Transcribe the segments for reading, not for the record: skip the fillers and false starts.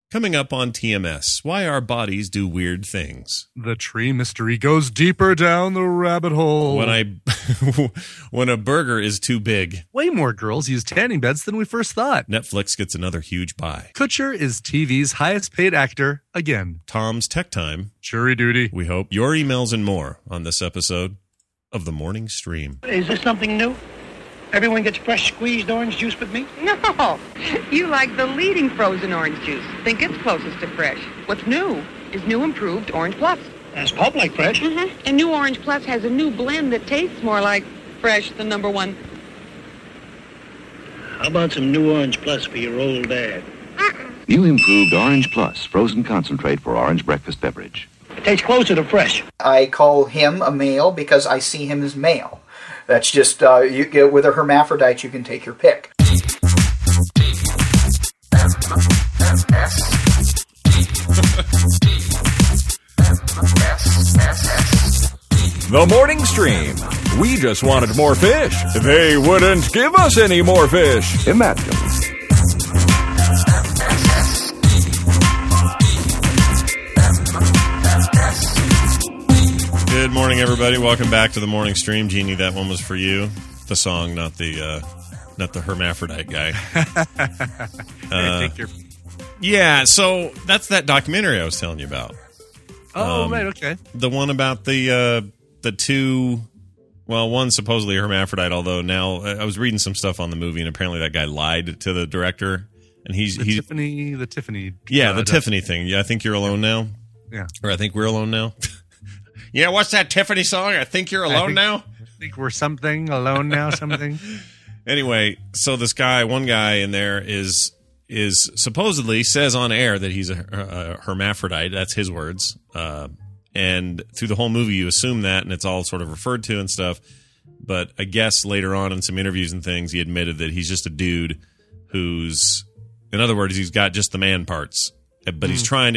Coming up on TMS, why our bodies do weird things. The tree mystery goes deeper down the rabbit hole. When a burger is too big. Way more girls use tanning beds than we first thought. Netflix gets another huge buy. Kutcher is TV's highest paid actor again. Tom's Tech Time. Jury duty. We hope your emails and more on this episode of The Morning Stream. Is this something new? Everyone gets fresh squeezed orange juice but me? No, you like the leading frozen orange juice. Think it's closest to fresh. What's new is new improved Orange Plus. That's pulp like fresh. Mm-hmm. And new Orange Plus has a new blend that tastes more like fresh than number one. How about some new Orange Plus for your old dad? New improved Orange Plus, frozen concentrate for orange breakfast beverage. It tastes closer to fresh. I call him a male because I see him as male. That's just, you get with a hermaphrodite, you can take your pick. The Morning Stream. We just wanted more fish. They wouldn't give us any more fish. Imagine. Good morning, everybody. Welcome back to the Morning Stream. Jeannie, that one was for you. The song, not the hermaphrodite guy. Yeah, so that's that documentary I was telling you about. Oh, right, okay. The one about the two, well, one supposedly a hermaphrodite, although now I was reading some stuff on the movie, and apparently that guy lied to the director. And the Tiffany. Yeah, the Tiffany thing. Yeah, I Think You're Alone Now. Yeah. Or I Think We're Alone Now. Yeah, what's that Tiffany song? I Think You're Alone Now? I think we're something, alone now, something. Anyway, so this guy, one guy in there is supposedly says on air that he's a hermaphrodite. That's his words. And through the whole movie, you assume that, and it's all sort of referred to and stuff. But I guess later on in some interviews and things, he admitted that he's just a dude who's, in other words, he's got just the man parts. But he's trying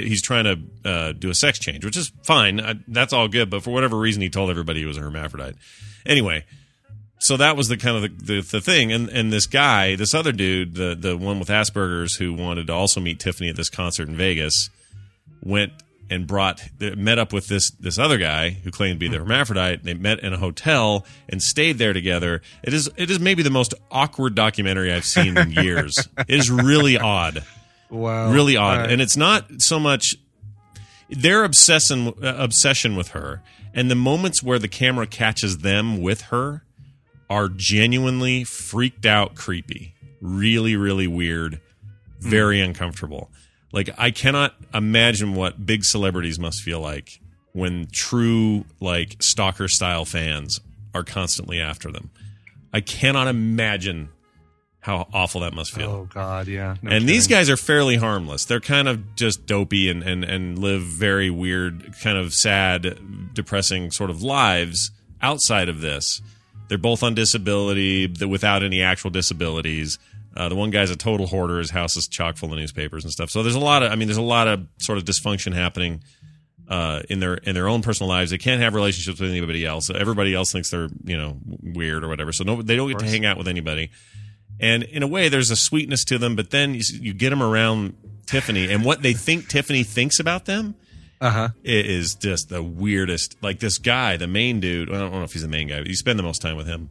to do a sex change, which is fine. That's all good. But for whatever reason, he told everybody he was a hermaphrodite. Anyway, so that was the kind of the thing. And this guy, this other dude, the one with Asperger's who wanted to also meet Tiffany at this concert in Vegas, went and met up with this other guy who claimed to be the hermaphrodite. They met in a hotel and stayed there together. It is maybe the most awkward documentary I've seen in years. It is really odd. Wow. Really odd. Right. And it's not so much their obsession with her, and the moments where the camera catches them with her are genuinely freaked out creepy. Really, really weird. Very uncomfortable. Like, I cannot imagine what big celebrities must feel like when true, like, stalker-style fans are constantly after them. I cannot imagine how awful that must feel. Oh, God, yeah. No and these guys are fairly harmless. They're kind of just dopey and live very weird, kind of sad, depressing sort of lives outside of this. They're both on disability, without any actual disabilities. The one guy's a total hoarder. His house is chock full of newspapers and stuff. So there's a lot of sort of dysfunction happening in their own personal lives. They can't have relationships with anybody else. Everybody else thinks they're, weird or whatever. So they don't get to hang out with anybody. And in a way, there's a sweetness to them, but then you get them around Tiffany, and what they think Tiffany thinks about them it is just the weirdest. Like this guy, the main dude, I don't know if he's the main guy, but you spend the most time with him.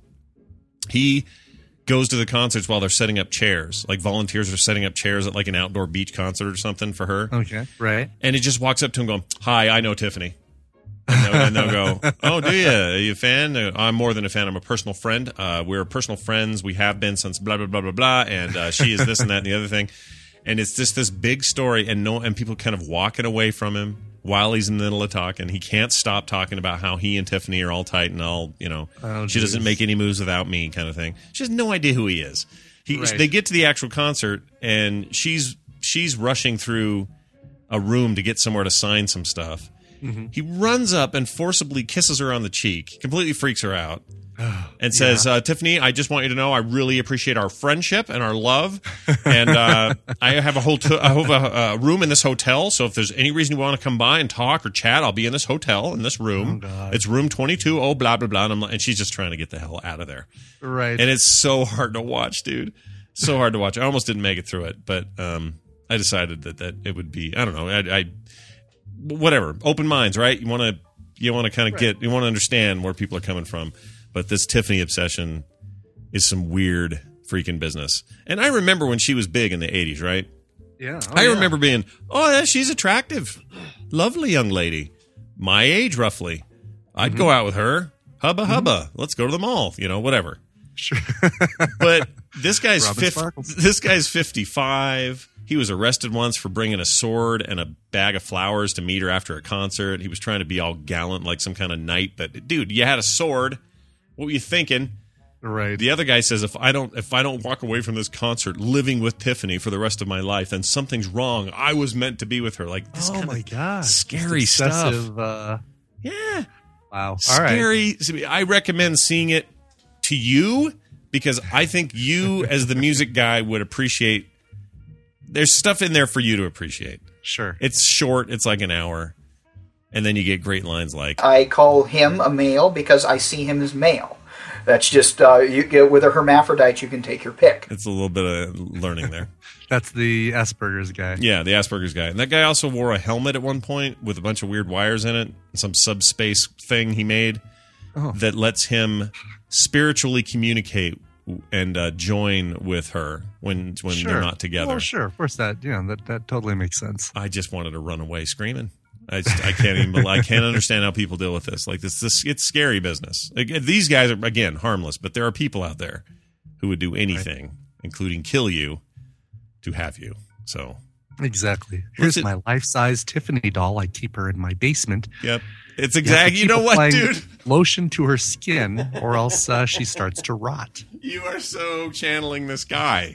He goes to the concerts while they're setting up chairs. Like volunteers are setting up chairs at like an outdoor beach concert or something for her. Okay, right. And he just walks up to him going, "Hi, I know Tiffany." And they'll go, "Oh, do you? Are you a fan?" "I'm more than a fan. I'm a personal friend. We're personal friends. We have been since blah, blah, blah, blah, blah. And she is this and that and the other thing." And it's just this big story, and people kind of walking away from him while he's in the middle of talking. He can't stop talking about how he and Tiffany are all tight and all, she doesn't make any moves without me kind of thing. She has no idea who he is. They get to the actual concert, and she's rushing through a room to get somewhere to sign some stuff. Mm-hmm. He runs up and forcibly kisses her on the cheek, completely freaks her out, and says, "Tiffany, I just want you to know I really appreciate our friendship and our love, and I have a room in this hotel, so if there's any reason you want to come by and talk or chat, I'll be in this hotel, in this room. It's room 22, oh, blah, blah, blah." And she's just trying to get the hell out of there. Right. And it's so hard to watch, dude. So hard to watch. I almost didn't make it through it, but I decided that it would be, I don't know, I whatever, open minds, right? You want to kind of you want to understand where people are coming from. But this Tiffany obsession is some weird freaking business. And I remember when she was big in the 80s, right? Yeah. I remember being, yeah, she's attractive. Lovely young lady. My age, roughly. I'd go out with her. Hubba hubba. Let's go to the mall. Whatever. Sure. But this guy's Robin Sparkles. This guy's 55. He was arrested once for bringing a sword and a bag of flowers to meet her after a concert. He was trying to be all gallant like some kind of knight. But, dude, you had a sword. What were you thinking? Right. The other guy says, if I don't walk away from this concert living with Tiffany for the rest of my life, then something's wrong. I was meant to be with her. Like, this Oh, my God. scary stuff. Yeah. Wow. All right. Scary. I recommend seeing it to you because I think you, as the music guy, would appreciate. There's stuff in there for you to appreciate. Sure. It's short. It's like an hour. And then you get great lines like, I call him a male because I see him as male. That's just, with a hermaphrodite, you can take your pick. it's a little bit of learning there. That's the Asperger's guy. Yeah, the Asperger's guy. And that guy also wore a helmet at one point with a bunch of weird wires in it, some subspace thing he made that lets him spiritually communicate and join with her when they're not together. Well, sure. Of course, that totally makes sense. I just wanted to run away screaming. I can't even. I can't understand how people deal with this. Like this it's scary business. Like, these guys are again harmless, but there are people out there who would do anything, including kill you, to have you. So exactly. Here's my life-size Tiffany doll. I keep her in my basement. Yep, it's exactly. You know what, applying dude? Lotion to her skin, or else she starts to rot. You are so channeling this guy.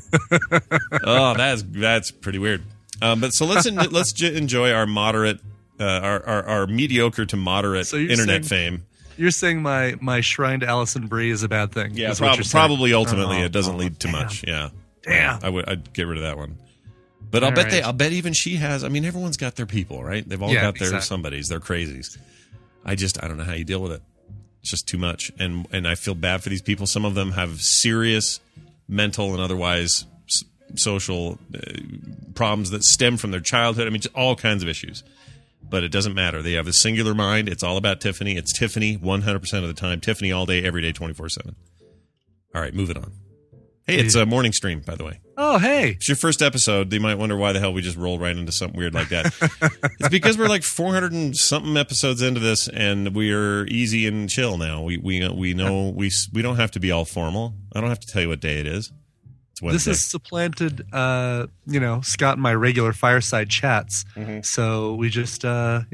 Oh, that's pretty weird. But so let's enjoy our moderate, our mediocre to moderate internet fame. You're saying my shrine to Alison Brie is a bad thing? Yeah, probably ultimately it doesn't lead to much. Yeah, damn. I'd get rid of that one. But I'll bet even she has. I mean, everyone's got their people, right? They've all got their somebodies, their crazies. I don't know how you deal with it. It's just too much, and I feel bad for these people. Some of them have serious mental and otherwise social problems that stem from their childhood. I mean, just all kinds of issues. But it doesn't matter. They have a singular mind. It's all about Tiffany. It's Tiffany 100% of the time. Tiffany all day, every day, 24/7. All right, moving on. Hey, it's a morning stream, by the way. Oh, hey. It's your first episode. You might wonder why the hell we just rolled right into something weird like that. It's because we're like 400 and something episodes into this, and we're easy and chill now. We know we don't have to be all formal. I don't have to tell you what day it is. This has supplanted, Scott and my regular fireside chats. Mm-hmm. So we just,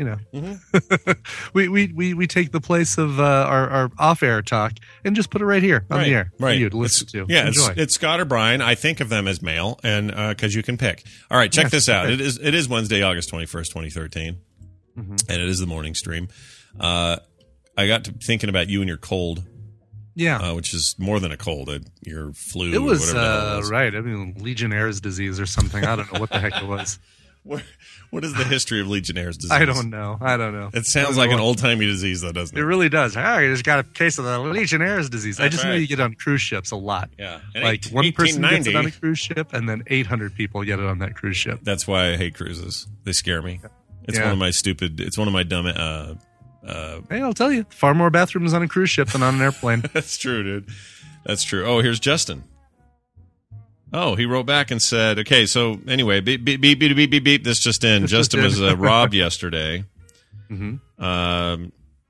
we take the place of our off-air talk and just put it right here on the air for you to listen to. Yeah, enjoy. It's Scott or Brian. I think of them as male, and because you can pick. All right, check this out. It is Wednesday, August 21st, 2013, and it is the morning stream. I got to thinking about you and your cold. Yeah, which is more than a cold. Your flu. It was, whatever it was. right. I mean, Legionnaire's disease or something. I don't know what the heck it was. What is the history of Legionnaire's disease? I don't know. It sounds like an old-timey disease, though, doesn't it? It really does. Oh, you just got a case of the Legionnaire's disease. I just know you get on cruise ships a lot. Yeah. Like one person gets it on a cruise ship, and then 800 people get it on that cruise ship. That's why I hate cruises. They scare me. It's one of my stupid. It's one of my dumb. Hey, I'll tell you, far more bathrooms on a cruise ship than on an airplane. That's true, dude. That's true. Oh, here's Justin. Oh, he wrote back and said, okay, so anyway, beep, beep, beep, beep, beep, beep, beep. This just in. Justin was robbed yesterday. Mm-hmm.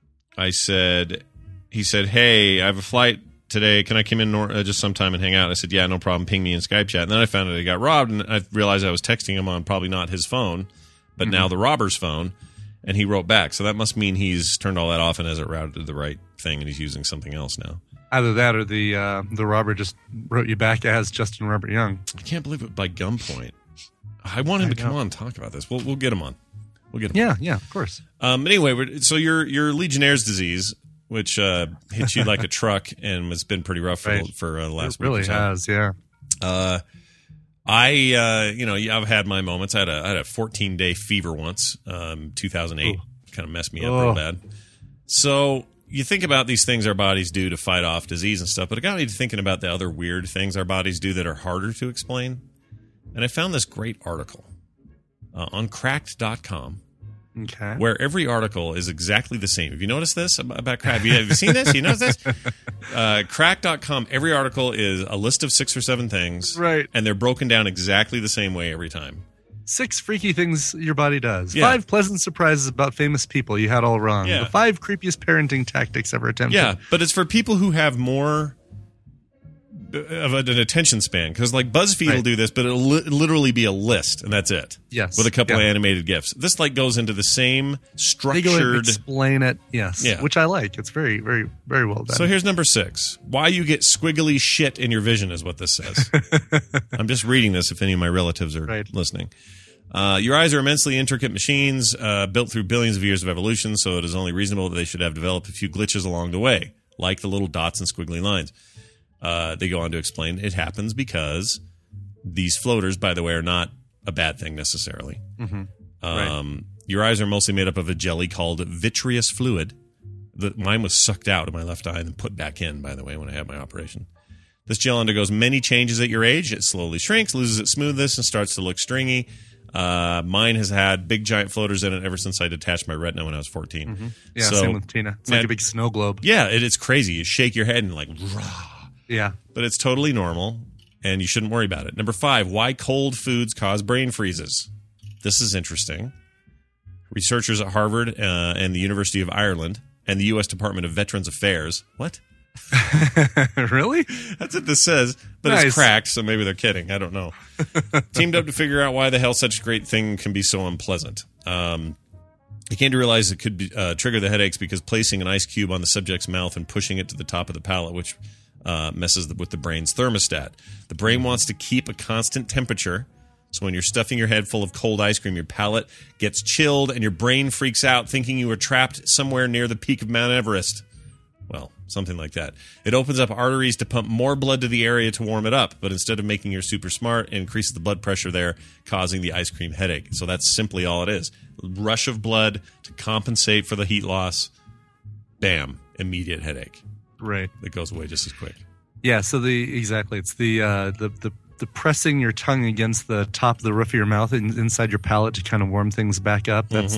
He said, hey, I have a flight today. Can I come in just sometime and hang out? I said, yeah, no problem. Ping me in Skype chat. And then I found out he got robbed, and I realized I was texting him on probably not his phone, but now the robber's phone. And he wrote back. So that must mean he's turned all that off and has it routed to the right thing, and he's using something else now. Either that or the robber just wrote you back as Justin Robert Young. I can't believe it by gunpoint. I want him to come on and talk about this. We'll get him on. We'll get him on. Yeah, of course. Anyway, so your Legionnaire's disease, which hit you like a truck and has been pretty rough for the last week. It really has, yeah. I've had my moments. I had a 14-day fever once, 2008. Kind of messed me up real bad. So you think about these things our bodies do to fight off disease and stuff, but it got me to thinking about the other weird things our bodies do that are harder to explain. And I found this great article on Cracked.com. Okay. Where every article is exactly the same. Have you noticed this about crack? Have you seen this? You notice this? Crack.com, every article is a list of 6 or 7 things. Right. And they're broken down exactly the same way every time. 6 freaky things your body does. Yeah. 5 pleasant surprises about famous people you had all wrong. Yeah. The 5 creepiest parenting tactics ever attempted. Yeah, but it's for people who have more of an attention span, because like BuzzFeed will do this, but it'll literally be a list, and that's it. Yes, with a couple of animated GIFs. This like goes into the same structured. They go and explain it, yes, yeah. Which I like. It's very, very, very well done. So here's number 6: why you get squiggly shit in your vision is what this says. I'm just reading this. If any of my relatives are listening. Your eyes are immensely intricate machines built through billions of years of evolution, so it is only reasonable that they should have developed a few glitches along the way, like the little dots and squiggly lines. They go on to explain it happens because these floaters, by the way, are not a bad thing necessarily. Mm-hmm. Your eyes are mostly made up of a jelly called vitreous fluid. Mine was sucked out of my left eye and then put back in, by the way, when I had my operation. This gel undergoes many changes at your age. It slowly shrinks, loses its smoothness, and starts to look stringy. Mine has had big giant floaters in it ever since I detached my retina when I was 14. Mm-hmm. Yeah, so, same with Tina. It's like a big snow globe. Yeah, it's crazy. You shake your head and like, rah. Yeah. But it's totally normal, and you shouldn't worry about it. Number 5, why cold foods cause brain freezes. This is interesting. Researchers at Harvard and the University of Ireland and the U.S. Department of Veterans Affairs. What? Really? That's what this says, but It's cracked, so maybe they're kidding. I don't know. Teamed up to figure out why the hell such a great thing can be so unpleasant. They came to realize it could be, trigger the headaches because placing an ice cube on the subject's mouth and pushing it to the top of the palate, which messes with the brain's thermostat. The brain wants to keep a constant temperature, so when you're stuffing your head full of cold ice cream, your palate gets chilled and your brain freaks out thinking you are trapped somewhere near the peak of Mount Everest. Well, something like that. It opens up arteries to pump more blood to the area to warm it up, but instead of making you super smart, it increases the blood pressure there, causing the ice cream headache. So that's simply all it is. Rush of blood to compensate for the heat loss. Bam, immediate headache. Right. It goes away just as quick. Yeah, so it's the pressing your tongue against the top of the roof of your mouth and inside your palate to kind of warm things back up. That's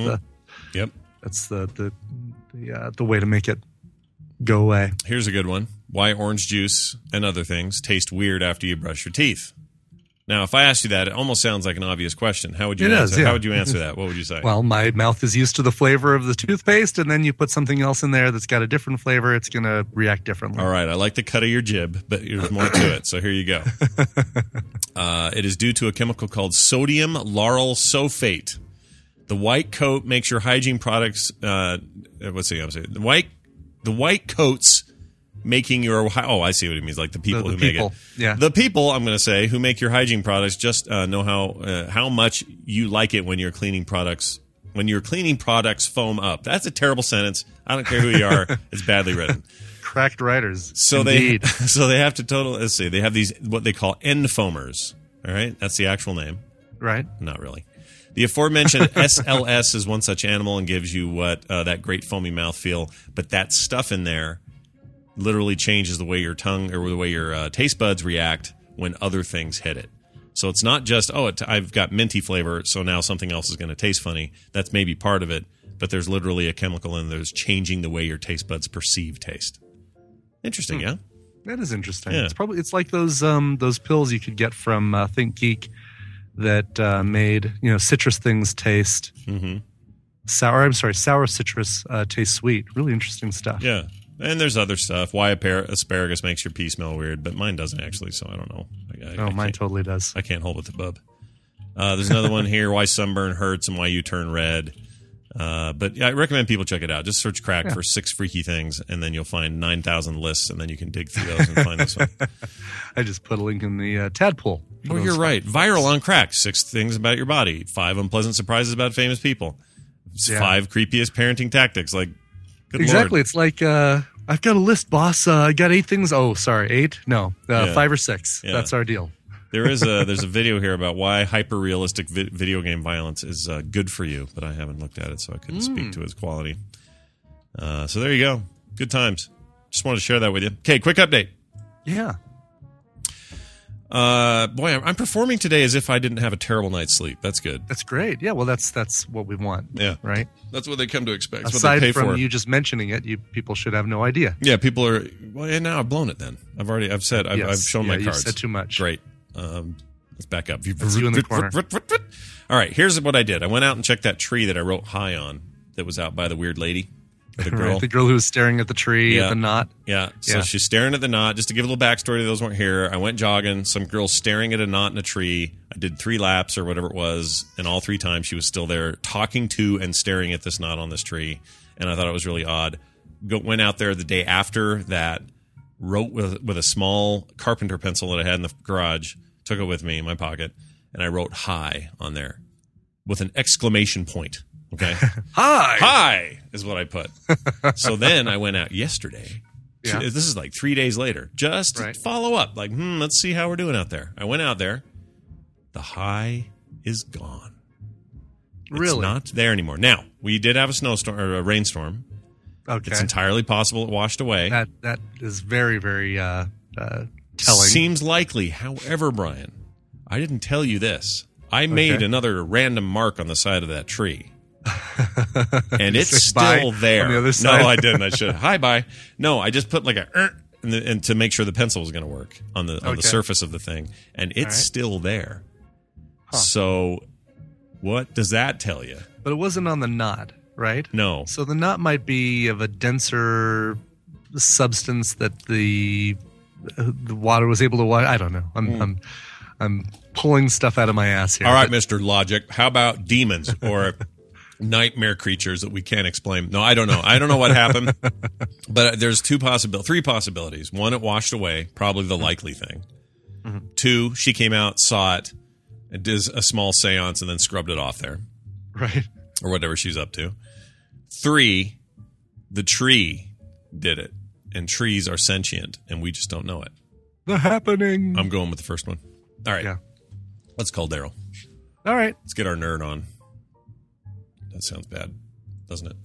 that's the way to make it go away. Here's a good one. Why orange juice and other things taste weird after you brush your teeth. Now, if I asked you that, it almost sounds like an obvious question. How would you answer? Yeah. How would you answer that? What would you say? Well, my mouth is used to the flavor of the toothpaste, and then you put something else in there that's got a different flavor. It's going to react differently. All right. I like the cut of your jib, but there's more to it. So here you go. It is due to a chemical called sodium lauryl sulfate. The white coat makes your hygiene products. What's the opposite? The white coats making your I see what it means, like the people who make it. Yeah. The people, I'm going to say, who make your hygiene products just know how much you like it when your cleaning products foam up. That's a terrible sentence. I don't care who you are. It's badly written. Cracked writers. So indeed. they have to let's see. They have these what they call end foamers. All right? That's the actual name. Right. Not really. The aforementioned SLS is one such animal and gives you what that great foamy mouthfeel, but that stuff in there literally changes the way your tongue or the way your taste buds react when other things hit it. So it's not just, I've got minty flavor, so now something else is going to taste funny. That's maybe part of it, but there's literally a chemical in there that's changing the way your taste buds perceive taste. Interesting, yeah? That is interesting. Yeah. It's like those pills you could get from Think Geek that made citrus things taste sour citrus taste sweet. Really interesting stuff. Yeah. And there's other stuff. Why asparagus makes your pee smell weird, but mine doesn't actually, so I don't know. Mine totally does. I can't hold it to bub. There's another one here, why sunburn hurts and why you turn red. But I recommend people check it out. Just search crack for 6 freaky things, and then you'll find 9,000 lists, and then you can dig through those and find this one. I just put a link in the tadpole. Oh, you're right. Viral on crack. 6 things about your body. 5 unpleasant surprises about famous people. 5 creepiest parenting tactics. Like, good exactly. Lord. It's like, I've got a list, boss. I got 8 things. Oh, sorry. 8? No. 5 or 6. Yeah. That's our deal. There's a video here about why hyper-realistic video game violence is good for you, but I haven't looked at it, so I couldn't speak to its quality. So there you go. Good times. Just wanted to share that with you. Okay, quick update. Yeah. Boy, I'm performing today as if I didn't have a terrible night's sleep. That's good. That's great. Yeah, well, that's what we want. Yeah. Right? That's what they come to expect. That's Aside what they pay from for. you just mentioning it, people should have no idea. Yeah, people are. Well, and now I've blown it. Then I've said I've shown my cards. You've said too much. Great. Let's back up. That's you in the corner. All right. Here's what I did. I went out and checked that tree that I wrote hi on. That was out by the weird lady, the girl, right, the girl who was staring at the tree at the knot. Yeah. So she's staring at the knot. Just to give a little backstory to those who weren't here, I went jogging. Some girl staring at a knot in a tree. I did 3 laps or whatever it was, and all 3 times she was still there, talking to and staring at this knot on this tree. And I thought it was really odd. Went out there the day after that, wrote with a small carpenter pencil that I had in the garage. Took it with me in my pocket, and I wrote hi on there with an exclamation point. Okay. Hi is what I put. So then I went out yesterday. Yeah. This is like 3 days later. Just to follow up. Like, let's see how we're doing out there. I went out there. The hi is gone. Really? It's not there anymore. Now, we did have a snowstorm or a rainstorm. Okay. It's entirely possible it washed away. That is very, very telling. Seems likely. However, Brian, I didn't tell you this. I made another random mark on the side of that tree. And it's still there. On the other side? No, I didn't. I should. Hi, bye. No, I just put like and to make sure the pencil was going to work on the surface of the thing, and it's still there. Huh. So, what does that tell you? But it wasn't on the knot, right? No. So the knot might be of a denser substance that the water was able to wash. I don't know. I'm pulling stuff out of my ass here. All right, Mr. Logic. How about demons or nightmare creatures that we can't explain? No, I don't know. I don't know what happened. But there's 3 possibilities. 1, it washed away, probably the likely thing. Mm-hmm. 2, she came out, saw it, and did a small seance and then scrubbed it off there. Right. Or whatever she's up to. 3, the tree did it. And trees are sentient, and we just don't know it. The happening. I'm going with the first one. All right. Yeah. Let's call Daryl. All right. Let's get our nerd on. That sounds bad, doesn't it?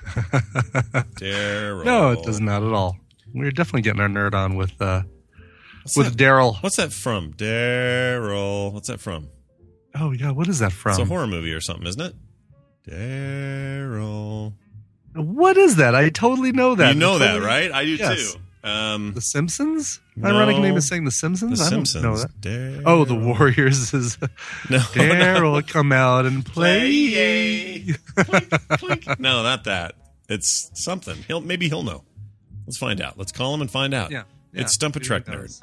Daryl. No, it does not at all. We're definitely getting our nerd on with Daryl. What's that from? Daryl. What's that from? Oh, yeah. What is that from? It's a horror movie or something, isn't it? Daryl. What is that? I totally know that. You know that, right? I do too. The Simpsons? No. Ironic name is saying The Simpsons? The I Simpsons. don't know that. Daryl. Oh, The Warriors is Daryl, come out and play. Plink, plink. No, not that. It's something. Maybe he'll know. Let's find out. Let's call him and find out. Yeah. It's Stump a Trek Nerd.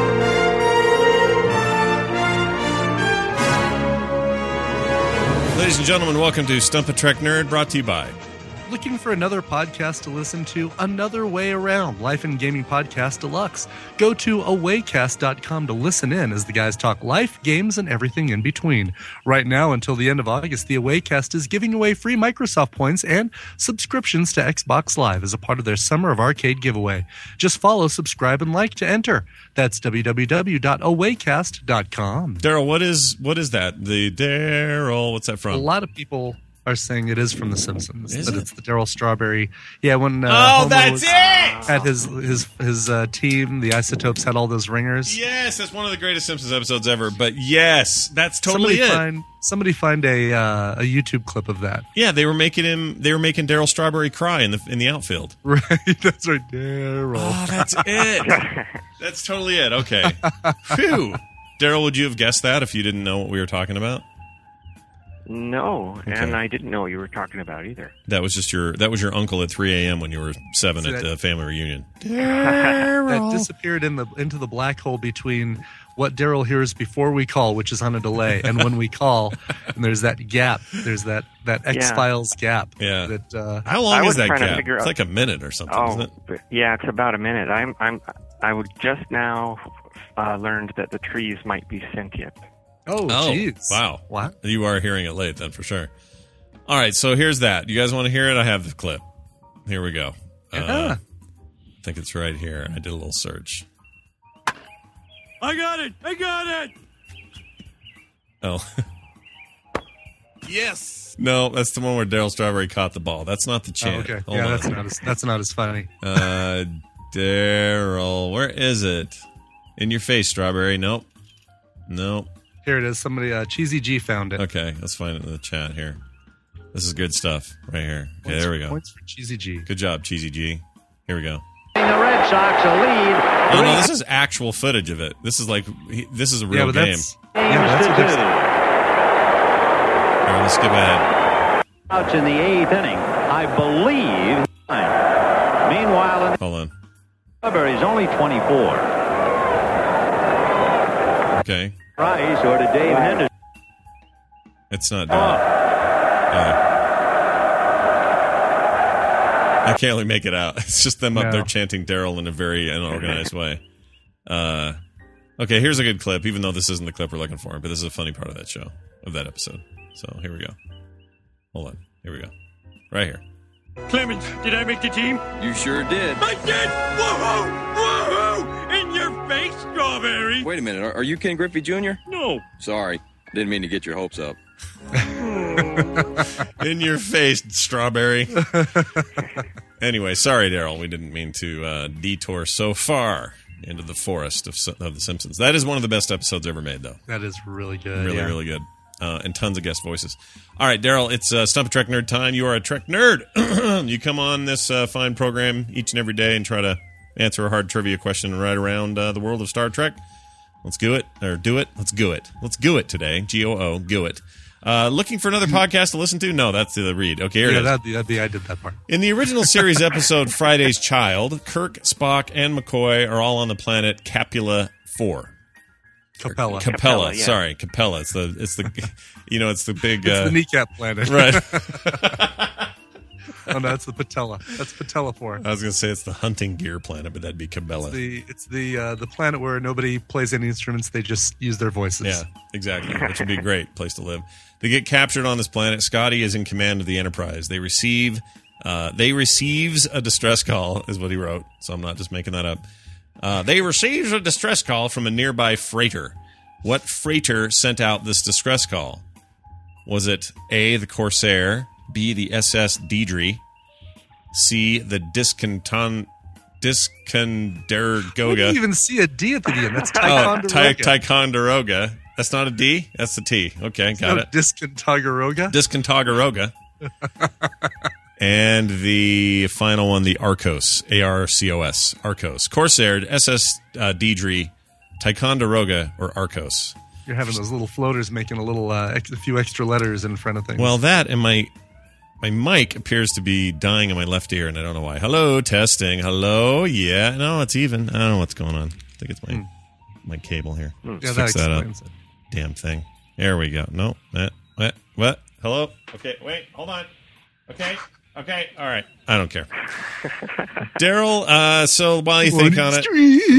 Ladies and gentlemen, welcome to Stump a Trek Nerd, brought to you by... Looking for another podcast to listen to? Another Way Around, Life and Gaming Podcast Deluxe. Go to awaycast.com to listen in as the guys talk life, games, and everything in between. Right now, until the end of August, the Awaycast is giving away free Microsoft points and subscriptions to Xbox Live as a part of their Summer of Arcade giveaway. Just follow, subscribe, and like to enter. That's www.awaycast.com. Daryl, what is that? The Daryl, what's that from? A lot of people are saying it is from The Simpsons. Is that it? It's the Daryl Strawberry. Yeah, when Homer was it! At his team, the Isotopes had all those ringers. Yes, that's one of the greatest Simpsons episodes ever. But yes, that's totally Somebody find a YouTube clip of that. Yeah, they were making Daryl Strawberry cry in the outfield. Right, that's right, Daryl. Oh, that's it. That's totally it. Okay. Phew. Daryl, would you have guessed that if you didn't know what we were talking about? No, Okay. and I didn't know what you were talking about either. That was just your uncle at 3 a.m. when you were 7 at the family reunion. That disappeared into the black hole between what Daryl hears before we call, which is on a delay, and when we call, and there's that gap. There's that X-Files gap. Yeah. That, How long is that trying to gap? figure It's out- like a minute or something, isn't it? Yeah, it's about a minute. I would just now learned that the trees might be sentient. oh, jeez. Wow. What? You are hearing it late then, for sure. All right, so here's that. You guys want to hear it? I have the clip. Here we go. Yeah. I think it's right here. I did a little search. I got it! Oh. Yes! No, that's the one where Daryl Strawberry caught the ball. That's not the Oh, chant. okay. Hold Yeah, on. that's not as funny. Daryl, where is it? In your face, Strawberry. Nope. No. Here it is. Somebody, Cheesy G found it. Okay, let's find it in the chat here. This is good stuff right here. Okay, there we go. Points for Cheesy G. Good job, Cheesy G. Here we go. The Red Sox a lead. Oh, no, this is actual footage of it. This is like, this is a real game. That's what All right, let's skip ahead. Outs in the 8th inning, I believe. Meanwhile, Hold on. Strawberry's only 24. Okay. Price or to Dave Henderson. It's not done. I can't really make it out. It's just them up there chanting Daryl in a very unorganized way. Okay, here's a good clip, even though this isn't the clip we're looking for, but this is a funny part of that show, of that episode. So here we go. Hold on. Here we go. Right here. Clemens, did I make the team? You sure did. I did! Woohoo! Woohoo! In your face, Strawberry! Wait a minute. Are you Ken Griffey Jr.? No. Sorry. Didn't mean to get your hopes up. In your face, Strawberry. Anyway, sorry, Daryl. We didn't mean to detour so far into the forest of The Simpsons. That is one of the best episodes ever made, though. That is really good. Really, really good. And tons of guest voices. All right, Daryl, it's Stump a Trek Nerd time. You are a Trek nerd. You come on this fine program each and every day and try to answer a hard trivia question right around the world of Star Trek. Let's do it. Let's go it. Let's go it today. G-O-O, go it. Looking for another podcast to listen to? No, that's the read. Okay, here it is. I did that part. In the original series episode Friday's Child, Kirk, Spock, and McCoy are all on the planet Capella 4. Capella. Capella. Sorry, Capella. It's the it's the big it's the kneecap planet. Right. Oh no, it's the patella. That's patella 4. I was going to say it's the hunting gear planet, but that'd be Cabela. It's the planet where nobody plays any instruments; they just use their voices. Yeah, exactly. Which would be a great place to live. They get captured on this planet. Scotty is in command of the Enterprise. They receives a distress call, is what he wrote. So I'm not just making that up. They receives a distress call from a nearby freighter. What freighter sent out this distress call? Was it A, the Corsair, B, the SS Deidre, C, the Ticonderoga? You didn't even see a D at the end. That's Ticonderoga. Ticonderoga. That's not a D? That's the T. Okay, got it. Discontinuroga. And the final one, the Arcos. A-R-C-O-S. Arcos. Corsair, SS Deidre, Ticonderoga, or Arcos. You're having those little floaters making a few extra letters in front of things. Well, that and my mic appears to be dying in my left ear, and I don't know why. Hello, testing. Hello, yeah. No, it's even. I don't know what's going on. I think it's my cable here. Yeah, fix that up. It. Damn thing. There we go. No, what? Hello? Okay, wait, hold on. Okay, all right. I don't care. Daryl, so while you think on it,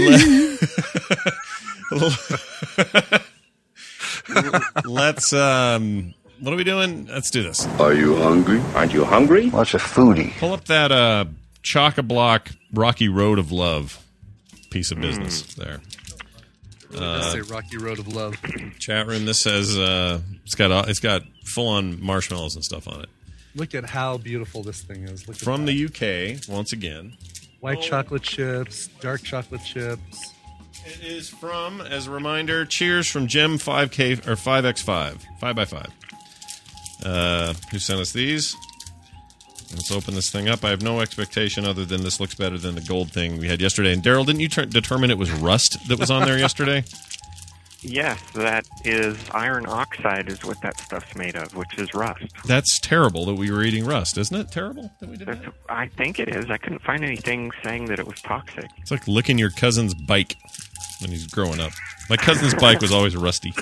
let's, what are we doing? Let's do this. Are you hungry? Aren't you hungry? What's a foodie? Pull up that chock-a-block Rocky Road of Love piece of business there. Say Rocky Road of Love. Chat room. This says it's got full-on marshmallows and stuff on it. Look at how beautiful this thing is. Look at From that. the UK, once again. White chocolate chips, dark chocolate chips. It is from, as a reminder, Cheers from Gem 5K or 5x5, 5x5. Who sent us these? Let's open this thing up. I have no expectation other than this looks better than the gold thing we had yesterday. And Daryl, didn't you determine it was rust that was on there yesterday? Yes, that is iron oxide is what that stuff's made of, which is rust. That's terrible that we were eating rust. Isn't it terrible that we did that? I think it is. I couldn't find anything saying that it was toxic. It's like licking your cousin's bike when he's growing up. My cousin's bike was always rusty.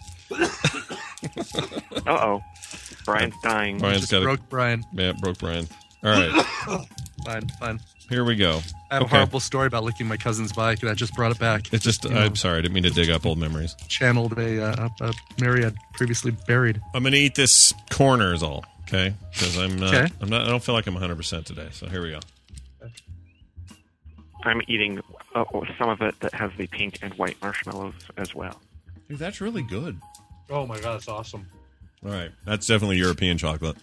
Uh-oh. Brian's dying. Broke Brian. Yeah, broke Brian. All right. Fine. Here we go. I have a horrible story about licking my cousin's bike, and I just brought it back. It's just, I'm sorry, I didn't mean to dig up old memories. Channeled a memory I'd previously buried. I'm going to eat this corner is all, okay? Because I don't feel like I'm 100% today, so here we go. I'm eating some of it that has the pink and white marshmallows as well. Dude, that's really good. Oh my god, that's awesome. All right, that's definitely European chocolate.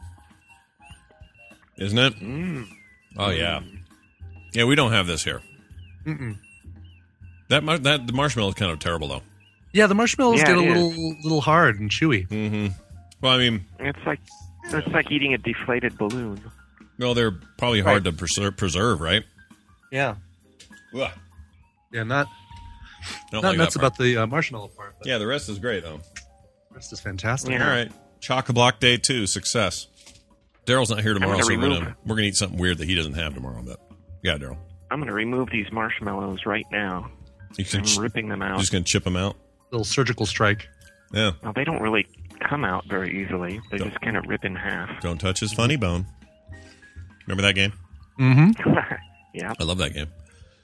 Isn't it? Oh, yeah. Yeah, we don't have this here. Mm-mm. The marshmallow is kind of terrible, though. Yeah, the marshmallows Yeah, get a it little hard and chewy. Mm-hmm. Well, I mean, it's like eating a deflated balloon. Well, they're probably hard to preserve, right? Yeah. Ugh. Yeah, not like nuts that about the marshmallow part. Yeah, the rest is great, though. The rest is fantastic. Yeah. All right. Chock-a-block Day 2, success. Daryl's not here tomorrow, so we're gonna eat something weird that he doesn't have tomorrow. But yeah, Daryl. I'm going to remove these marshmallows right now. I'm ripping them out. Just going to chip them out? Little surgical strike. Yeah. Well, they don't really come out very easily. They just kind of rip in half. Don't touch his funny bone. Remember that game? Mm-hmm. Yeah. I love that game.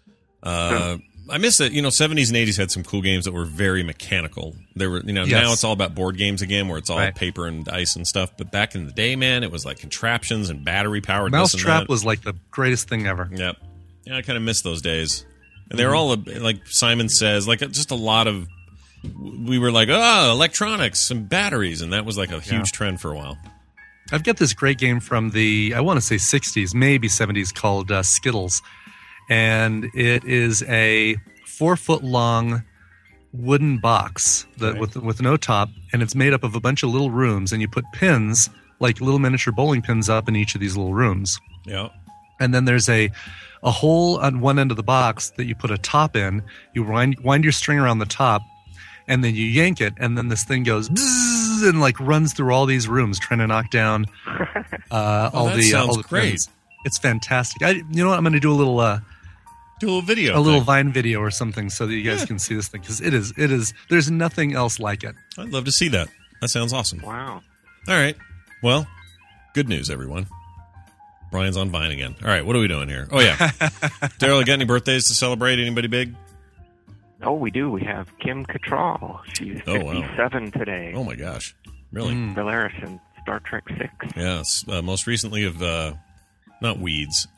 I miss it. 70s and 80s had some cool games that were very mechanical. They were, now it's all about board games again, where it's all paper and dice and stuff. But back in the day, man, it was like contraptions and battery powered. Mousetrap was like the greatest thing ever. Yep. Yeah, I kind of miss those days. And they were all, like Simon Says, like just a lot of, we were like, electronics and batteries. And that was like a huge trend for a while. I've got this great game from the, I want to say 60s, maybe 70s, called Skittles. And it is a 4-foot-long wooden box with no top. And it's made up of a bunch of little rooms. And you put pins, like little miniature bowling pins, up in each of these little rooms. Yeah. And then there's a hole on one end of the box that you put a top in. You wind your string around the top, and then you yank it, and then this thing goes bzzz, and like runs through all these rooms trying to knock down all the great. pins. It's fantastic. You know what? I'm going to do a little video, little Vine video or something, so that you guys can see this thing, because it is. There's nothing else like it. I'd love to see that. That sounds awesome. Wow. All right. Well, good news, everyone. Brian's on Vine again. All right, what are we doing here? Oh, yeah. Daryl, got any birthdays to celebrate? Anybody big? Oh, we do. We have Kim Cattrall. She's 57 today. Oh, my gosh. Really? Valeris in Star Trek 6. Yes. Most recently of, not Weeds.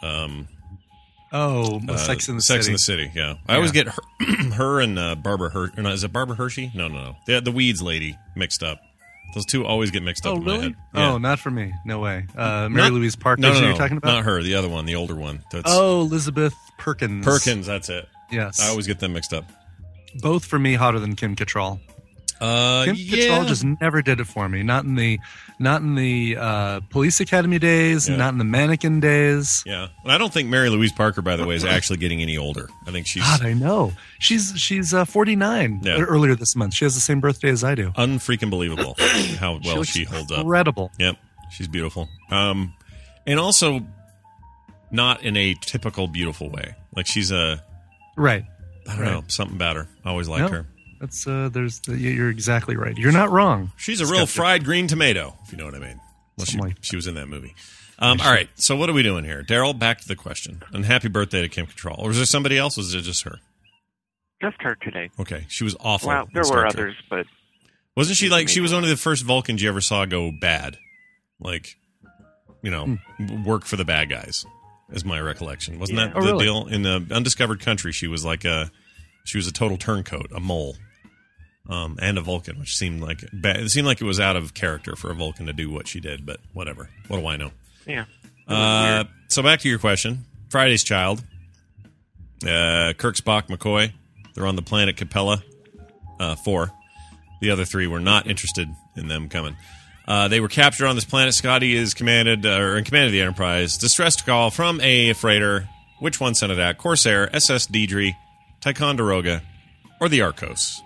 Sex in the City. Sex in the City, yeah. I always get her and Barbara Hershey. Is it Barbara Hershey? No. The Weeds lady mixed up. Those two always get mixed up in my head. Yeah. Oh, not for me. No way. Mary Louise Parker, no, you're talking about? Not her. The other one, the older one. Elizabeth Perkins. Perkins, that's it. Yes. I always get them mixed up. Both for me hotter than Kim Cattrall. Kim Cattrall just never did it for me. Not in the Police Academy days, not in the Mannequin days. Yeah. Well, I don't think Mary Louise Parker, by the way, is actually getting any older. I think she's... God, I know. She's 49 earlier this month. She has the same birthday as I do. Unfreaking believable how well she holds up. Incredible. Yep. She's beautiful. And also not in a typical beautiful way. Like she's a... Right. I don't know. Something about her. I always liked her. That's you're exactly right. You're not wrong. She's a real fried green tomato, if you know what I mean. Well, she was in that movie. All right, so what are we doing here? Daryl, back to the question. And happy birthday to Kim Cattrall. Or was there somebody else, or was it just her? Just her today. Okay, she was awful. Well, there were others, but... Wasn't she like, she was one of the first Vulcans you ever saw go bad? Like, work for the bad guys, is my recollection. Wasn't that the deal? In the Undiscovered Country, she was like a total turncoat, a mole. And a Vulcan, which seemed like it seemed like it was out of character for a Vulcan to do what she did, but whatever. What do I know? Yeah. So back to your question. Friday's Child. Kirk, Spock, McCoy. They're on the planet Capella. 4. The other 3 were not interested in them coming. They were captured on this planet. Scotty is in command of the Enterprise. Distress call from a freighter. Which one sent it out? Corsair, SS Deidre, Ticonderoga, or the Arcos?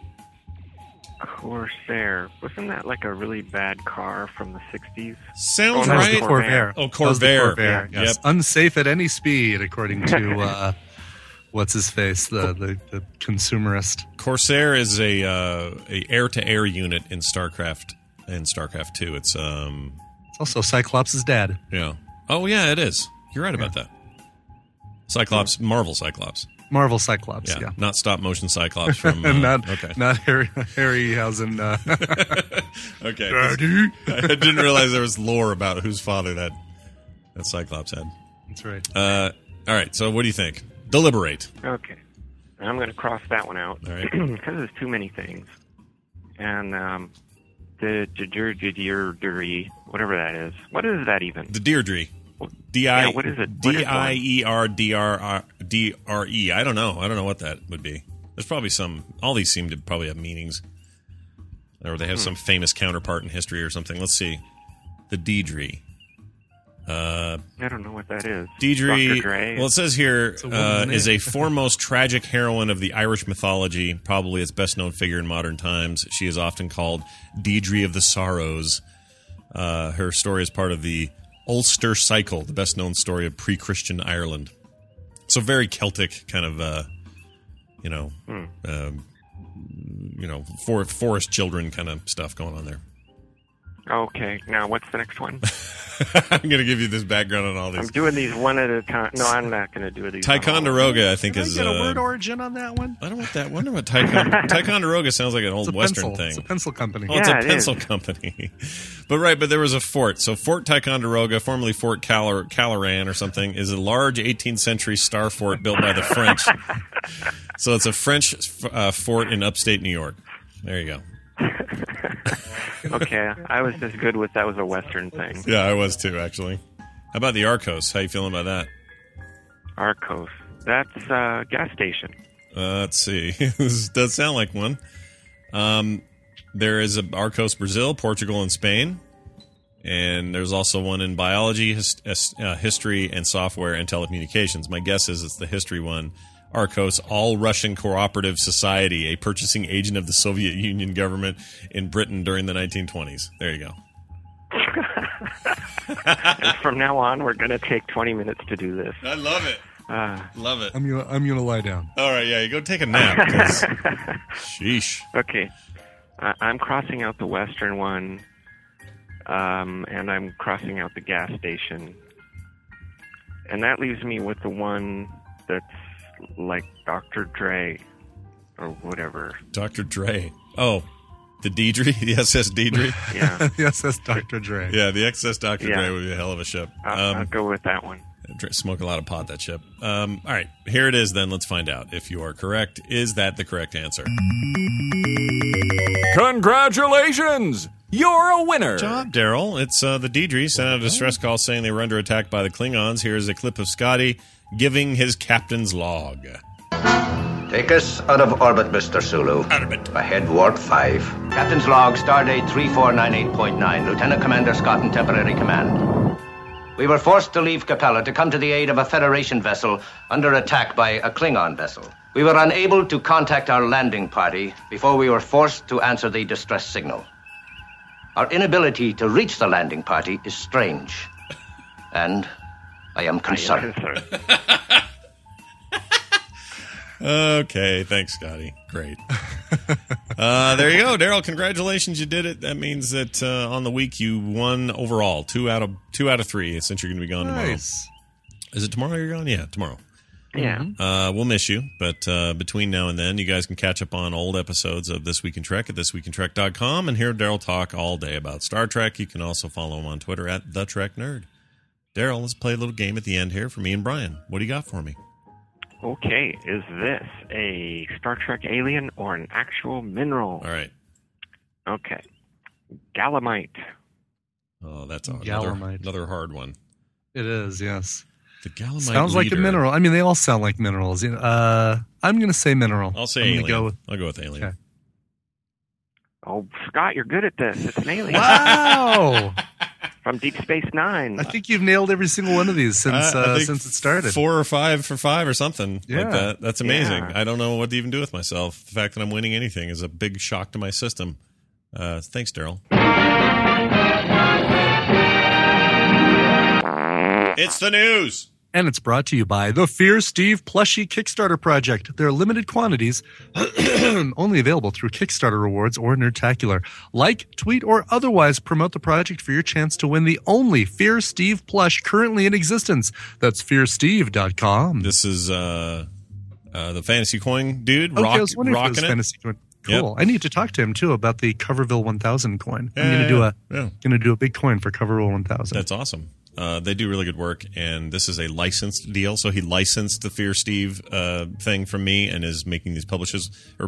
Corsair. Wasn't that like a really bad car from the 60s? Sounds right. Corvair. Oh, Corvair. Yes. Yep. Unsafe at any speed, according to what's his face, the consumerist. Corsair is a air-to-air unit in StarCraft. In StarCraft 2, it's also Cyclops' dad. Yeah. Oh yeah, it is. You're right about that. Cyclops, Marvel Cyclops. Marvel Cyclops, yeah. Not stop-motion Cyclops from... not Harryhausen. Okay. Daddy? I didn't realize there was lore about whose father that Cyclops had. That's right. All right, so what do you think? Deliberate. Okay. I'm going to cross that one out. All right. Because there's too many things. And the Deirdre, whatever that is. What is that even? The Deirdre. What is it? Dierdre. I don't know. I don't know what that would be. There's probably some. All these seem to probably have meanings. or they have some famous counterpart in history or something. Let's see. The Deidre. I don't know what that is. Deidre, Dr. Dre. well, it says here, is a foremost tragic heroine of the Irish mythology, probably its best-known figure in modern times. She is often called Deidre of the Sorrows. Her story is part of the Ulster Cycle, the best-known story of pre-Christian Ireland. So very Celtic kind of, forest children kind of stuff going on there. Okay, now what's the next one? I'm going to give you this background on all these. I'm doing these one at a time. No, I'm not going to do these. Ticonderoga, I think, is... Can I get a word origin on that one? I wonder what Ticonderoga sounds like an old Western thing. It's a pencil company. Oh, it's a pencil company. But there was a fort. So Fort Ticonderoga, formerly Fort Caloran or something, is a large 18th century star fort built by the French. So it's a French fort in upstate New York. There you go. Okay, I was just good with that was a Western thing. Yeah, I was too, actually. How about the Arcos? How you feeling about that? Arcos. That's a gas station. Let's see. This does sound like one. There is a Arcos, Brazil, Portugal, and Spain. And there's also one in biology, history, and software and telecommunications. My guess is it's the history one. Arcos, All-Russian Cooperative Society, a purchasing agent of the Soviet Union government in Britain during the 1920s. There you go. And from now on, we're going to take 20 minutes to do this. I love it. Love it. I'm gonna lie down. All right, yeah, you go take a nap. Sheesh. Okay. I'm crossing out the Western one, and I'm crossing out the gas station. And that leaves me with the one that's like Dr. Dre or whatever. Dr. Dre. Oh, the Deidre? The SS Deidre? Yeah. The SS Dr. Dre. Yeah, the XS Dr. Dre would be a hell of a ship. I'll go with that one. Smoke a lot of pot, that ship. All right, here it is then. Let's find out if you are correct. Is that the correct answer? Congratulations! You're a winner! Good job, Daryl. It's the Deidre sent out a distress call saying they were under attack by the Klingons. Here's a clip of Scotty giving his captain's log. Take us out of orbit, Mr. Sulu. Orbit. Ahead, Warp 5. Captain's log, stardate 3498.9. Lieutenant Commander Scott in temporary command. We were forced to leave Capella to come to the aid of a Federation vessel under attack by a Klingon vessel. We were unable to contact our landing party before we were forced to answer the distress signal. Our inability to reach the landing party is strange. And I am concerned. Okay, thanks, Scotty. Great. There you go, Daryl. Congratulations, you did it. That means that on the week you won overall, 2 out of 3. Since you're going to be gone tomorrow. Is it tomorrow you're gone? Yeah, tomorrow. Yeah. We'll miss you, but between now and then, you guys can catch up on old episodes of This Week in Trek at thisweekintrek.com and hear Daryl talk all day about Star Trek. You can also follow him on Twitter at TheTrekNerd. Daryl, let's play a little game at the end here for me and Brian. What do you got for me? Okay, is this a Star Trek alien or an actual mineral? All right. Okay. Galamite. Oh, that's another hard one. It is, yes. The Galamite sounds like a mineral. I mean, they all sound like minerals. I'm going to say mineral. I'll say alien. I'll go with alien. Okay. Oh, Scott, you're good at this. It's an alien. Wow. From Deep Space Nine. I think you've nailed every single one of these since it started. 4 or 5 for 5 or something like that. That's amazing. Yeah. I don't know what to even do with myself. The fact that I'm winning anything is a big shock to my system. Thanks, Daryl. It's the news. And it's brought to you by the Fear Steve Plushie Kickstarter Project. There are limited quantities, only available through Kickstarter rewards or Nerdtacular. Like, tweet, or otherwise promote the project for your chance to win the only Fear Steve plush currently in existence. That's fearsteve.com. This is the Fantasy Coin dude I was wondering if it was Fantasy Coin. Cool. Yep. I need to talk to him too about the Coverville 1000 coin. I'm going to do a big coin for Coverville 1000. That's awesome. They do really good work, and this is a licensed deal. So he licensed the Fear Steve thing from me and is making these plushies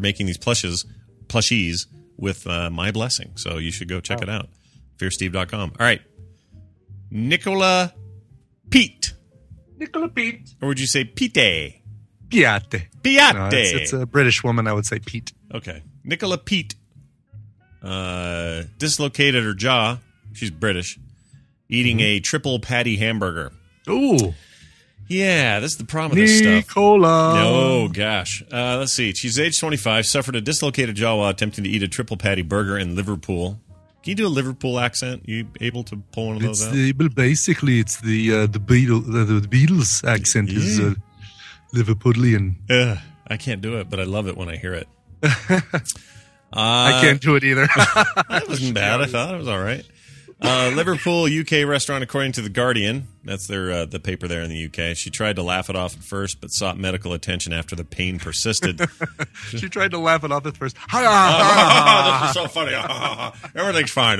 with my blessing. So you should go check it out. FearSteve.com. All right. Nicola Pete. Or would you say Pete? Piate. Piate. No, it's a British woman. I would say Pete. Okay. Nicola Pete dislocated her jaw. She's British. Eating a triple patty hamburger. Ooh. Yeah, that's the problem with this stuff. Nicola. Oh, gosh. Let's see. She's age 25, suffered a dislocated jaw while attempting to eat a triple patty burger in Liverpool. Can you do a Liverpool accent? You able to pull one of those out? Basically, it's the Beatles accent is Liverpudlian. I can't do it, but I love it when I hear it. I can't do it either. That wasn't bad. I thought it was all right. Liverpool, UK restaurant, according to The Guardian. That's their the paper there in the UK. She tried to laugh it off at first, but sought medical attention after the pain persisted. She tried to laugh it off at first. This is so funny. Everything's fine.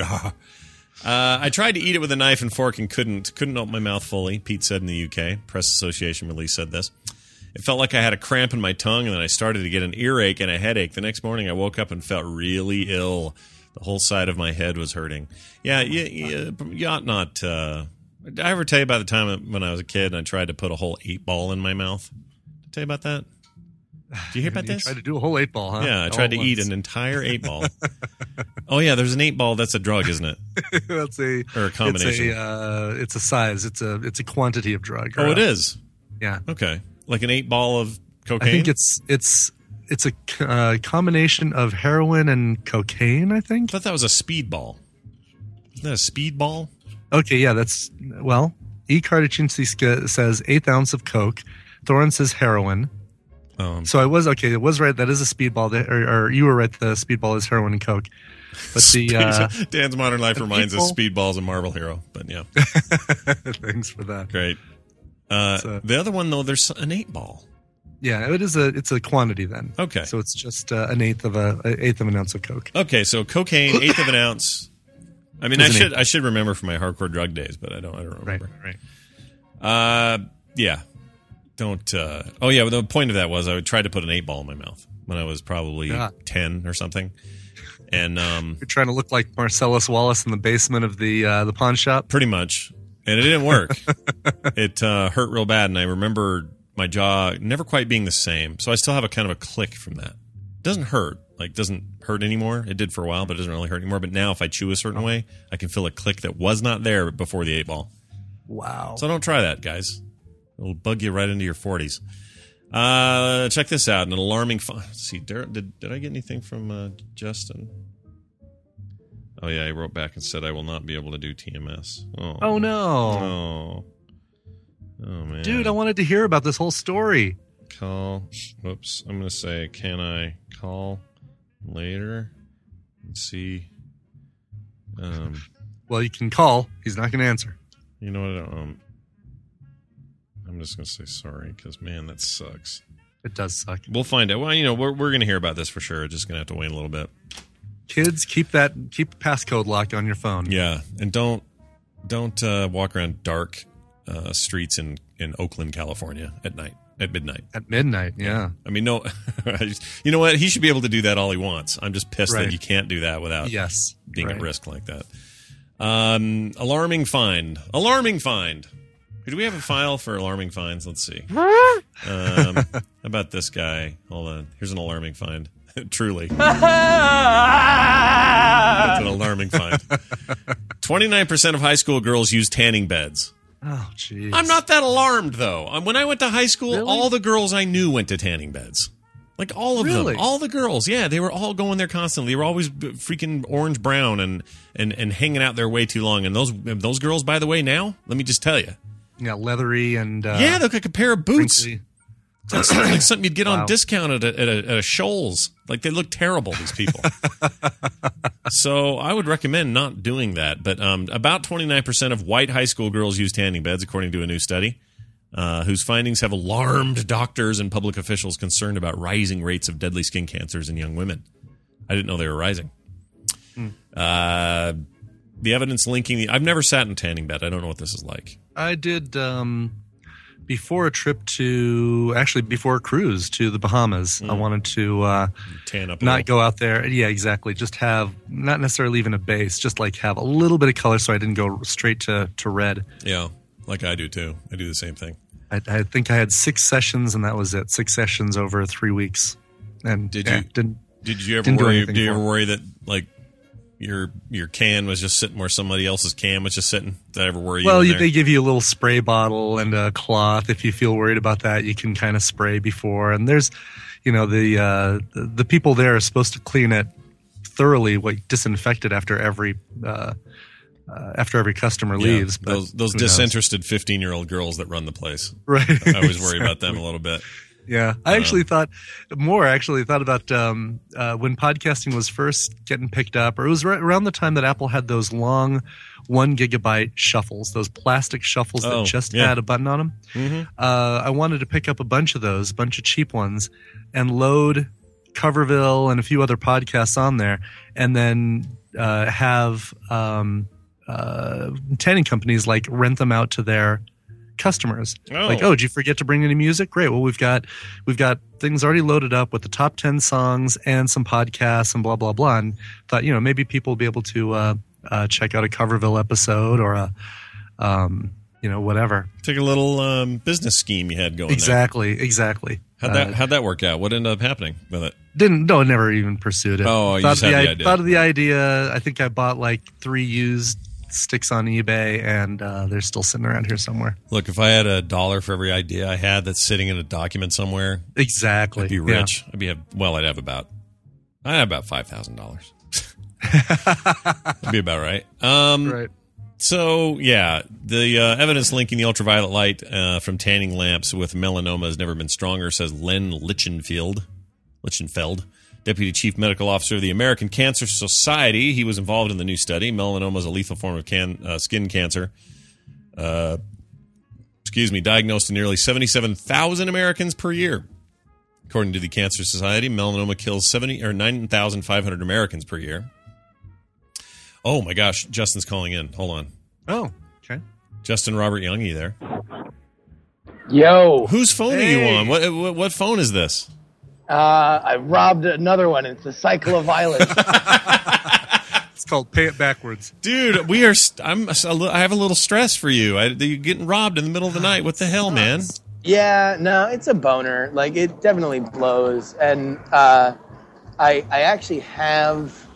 I tried to eat it with a knife and fork and couldn't open my mouth fully, Pete said in the UK. Press Association release said this. It felt like I had a cramp in my tongue, and then I started to get an earache and a headache. The next morning, I woke up and felt really ill. The whole side of my head was hurting. Yeah, you ought not. Did I ever tell you about the time when I was a kid and I tried to put a whole 8-ball in my mouth? Did I tell you about that? Did you hear about this? Tried to do a whole 8-ball, huh? Yeah, I tried to eat an entire 8-ball. Oh yeah, there's an 8-ball. That's a drug, isn't it? That's or a combination. It's a size. It's a quantity of drug. Oh, it is. Yeah. Okay, like an 8-ball of cocaine. I think it's a combination of heroin and cocaine, I think. I thought that was a speedball. Isn't that a speedball? Okay, yeah, E. Kardachinsky says 1/8 ounce of coke. Thorin says heroin. So it was right. That is a speedball. Or you were right. The speedball is heroin and coke. But the Dan's Modern Life reminds us Speedball's a Marvel hero. But yeah, thanks for that. Great. The other one though, there's an 8-ball. Yeah, it's a quantity then. Okay, so it's just an eighth of an ounce of coke. Okay, so cocaine, 1/8 of an ounce. I mean, I should remember from my hardcore drug days, but I don't remember. Right. Yeah. Don't. Oh yeah. The point of that was I would try to put an 8-ball in my mouth when I was probably 10 or something, and you're trying to look like Marcellus Wallace in the basement of the pawn shop. Pretty much, and it didn't work. It hurt real bad, and I remember my jaw never quite being the same. So I still have a kind of a click from that. It doesn't hurt. Doesn't hurt anymore. It did for a while, but it doesn't really hurt anymore. But now if I chew a certain way, I can feel a click that was not there before the 8-ball. Wow. So don't try that, guys. It'll bug you right into your 40s. Check this out. An alarming... Let's see, did I get anything from Justin? Oh, yeah, he wrote back and said, I will not be able to do TMS. Oh no. Oh, man. Dude, I wanted to hear about this whole story. Call. Whoops. I'm going to say, can I call later and see? Well, you can call. He's not going to answer. You know what? I'm just going to say sorry because, man, that sucks. It does suck. We'll find out. Well, we're going to hear about this for sure. It's just going to have to wait a little bit. Kids, keep the passcode lock on your phone. Yeah, and don't walk around dark streets in Oakland, California at midnight. At midnight, yeah. I mean, no. You know what? He should be able to do that all he wants. I'm just pissed that you can't do that without being at risk like that. Alarming find. Do we have a file for alarming finds? Let's see. How about this guy? Hold on. Here's an alarming find. Truly. That's an alarming find. 29% of high school girls use tanning beds. Oh, jeez. I'm not that alarmed, though. When I went to high school, all the girls I knew went to tanning beds. Like, all of them. All the girls. Yeah, they were all going there constantly. They were always freaking orange-brown and hanging out there way too long. And those girls, by the way, now, let me just tell you. Yeah, leathery and... yeah, they look like a pair of boots. Wrinkly. That's like something you'd get on discount at a Shoals. Like, they look terrible, these people. So I would recommend not doing that. But about 29% of white high school girls use tanning beds, according to a new study, whose findings have alarmed doctors and public officials concerned about rising rates of deadly skin cancers in young women. I didn't know they were rising. The evidence linking... I've never sat in a tanning bed. I don't know what this is like. I did... before a cruise to the Bahamas, I wanted to tan up, not go out there. Yeah, exactly. Just have not necessarily even a base, just like have a little bit of color, so I didn't go straight to red. Yeah, like I do too. I do the same thing. I think I had 6 sessions, and that was it. 6 sessions over 3 weeks. And did you ever worry? Do you ever worry that like your can was just sitting where somebody else's can was just sitting? Did that ever worry you? Well, in there? they give you a little spray bottle and a cloth. If you feel worried about that, you can kind of spray before. And there's, the people there are supposed to clean it thoroughly, disinfect it after every customer leaves. But those disinterested 15-year-old girls that run the place. Right. I always worry about them a little bit. Yeah. I actually thought about when podcasting was first getting picked up, or it was around the time that Apple had those long 1 gigabyte shuffles, those plastic shuffles that just had a button on them. Mm-hmm. I wanted to pick up a bunch of those, a bunch of cheap ones, and load Coverville and a few other podcasts on there, and then have tanning companies rent them out to their customers. Did you forget to bring any music? Great. Well, we've got things already loaded up with the top 10 songs and some podcasts and blah blah blah. And thought maybe people will be able to check out a Coverville episode or a whatever. Take a little business scheme you had going. Exactly. How'd that work out? What ended up happening with it? Never even pursued it. Oh, you just had the idea. Thought of the idea. I think I bought 3 used sticks on eBay, and they're still sitting around here somewhere. Look, if I had $1 for every idea I had that's sitting in a document somewhere, exactly, I'd be rich. Yeah. I'd have about $5,000. That'd be about right. Right. So, yeah, the evidence linking the ultraviolet light from tanning lamps with melanoma has never been stronger, says Len Lichtenfeld, Deputy Chief Medical Officer of the American Cancer Society. He was involved in the new study. Melanoma is a lethal form of skin cancer. Diagnosed in nearly 77,000 Americans per year. According to the Cancer Society, melanoma kills 9,500 Americans per year. Oh, my gosh. Justin's calling in. Hold on. Oh, okay. Justin Robert Young, you there? Yo. Whose phone are you on? What phone is this? I robbed another one. It's the cycle of violence. It's called Pay It Backwards. Dude, I have a little stress for you. You're getting robbed in the middle of the night. What the hell, man? Yeah, no, it's a boner. It definitely blows. And I actually have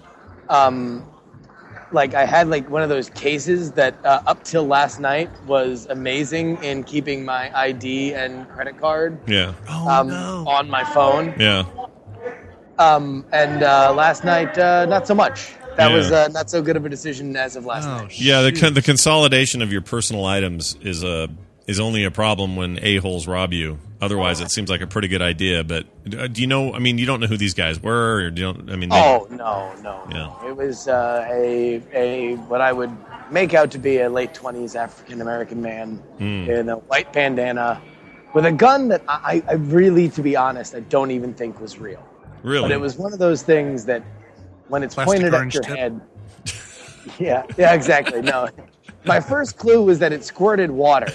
I had one of those cases that up till last night was amazing in keeping my ID and credit card. Yeah. On my phone. Yeah. And last night, not so much. That was not so good of a decision as of last night. Yeah, the consolidation of your personal items is only a problem when a-holes rob you. Otherwise, it seems like a pretty good idea. But do you know? I mean, you don't know who these guys were, or do you don't? I mean, no. Yeah. It was a what I would make out to be a late 20s African American man in a white bandana with a gun that I really, to be honest, I don't even think was real. Really? But it was one of those things that when it's Plastic pointed at orange your tip? head. Yeah, exactly. No. My first clue was that it squirted water.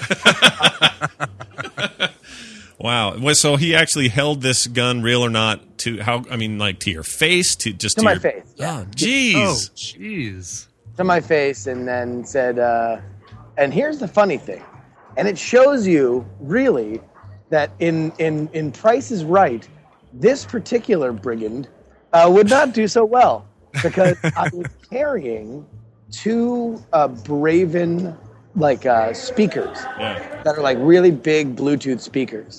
Wow. So he actually held this gun, real or not, to your face, to my face. Yeah. Oh, jeez. Oh, jeez. To my face, and then said, and here's the funny thing, and it shows you really that in Price is Right, this particular brigand would not do so well because I was carrying 2 Braven speakers that are really big Bluetooth speakers,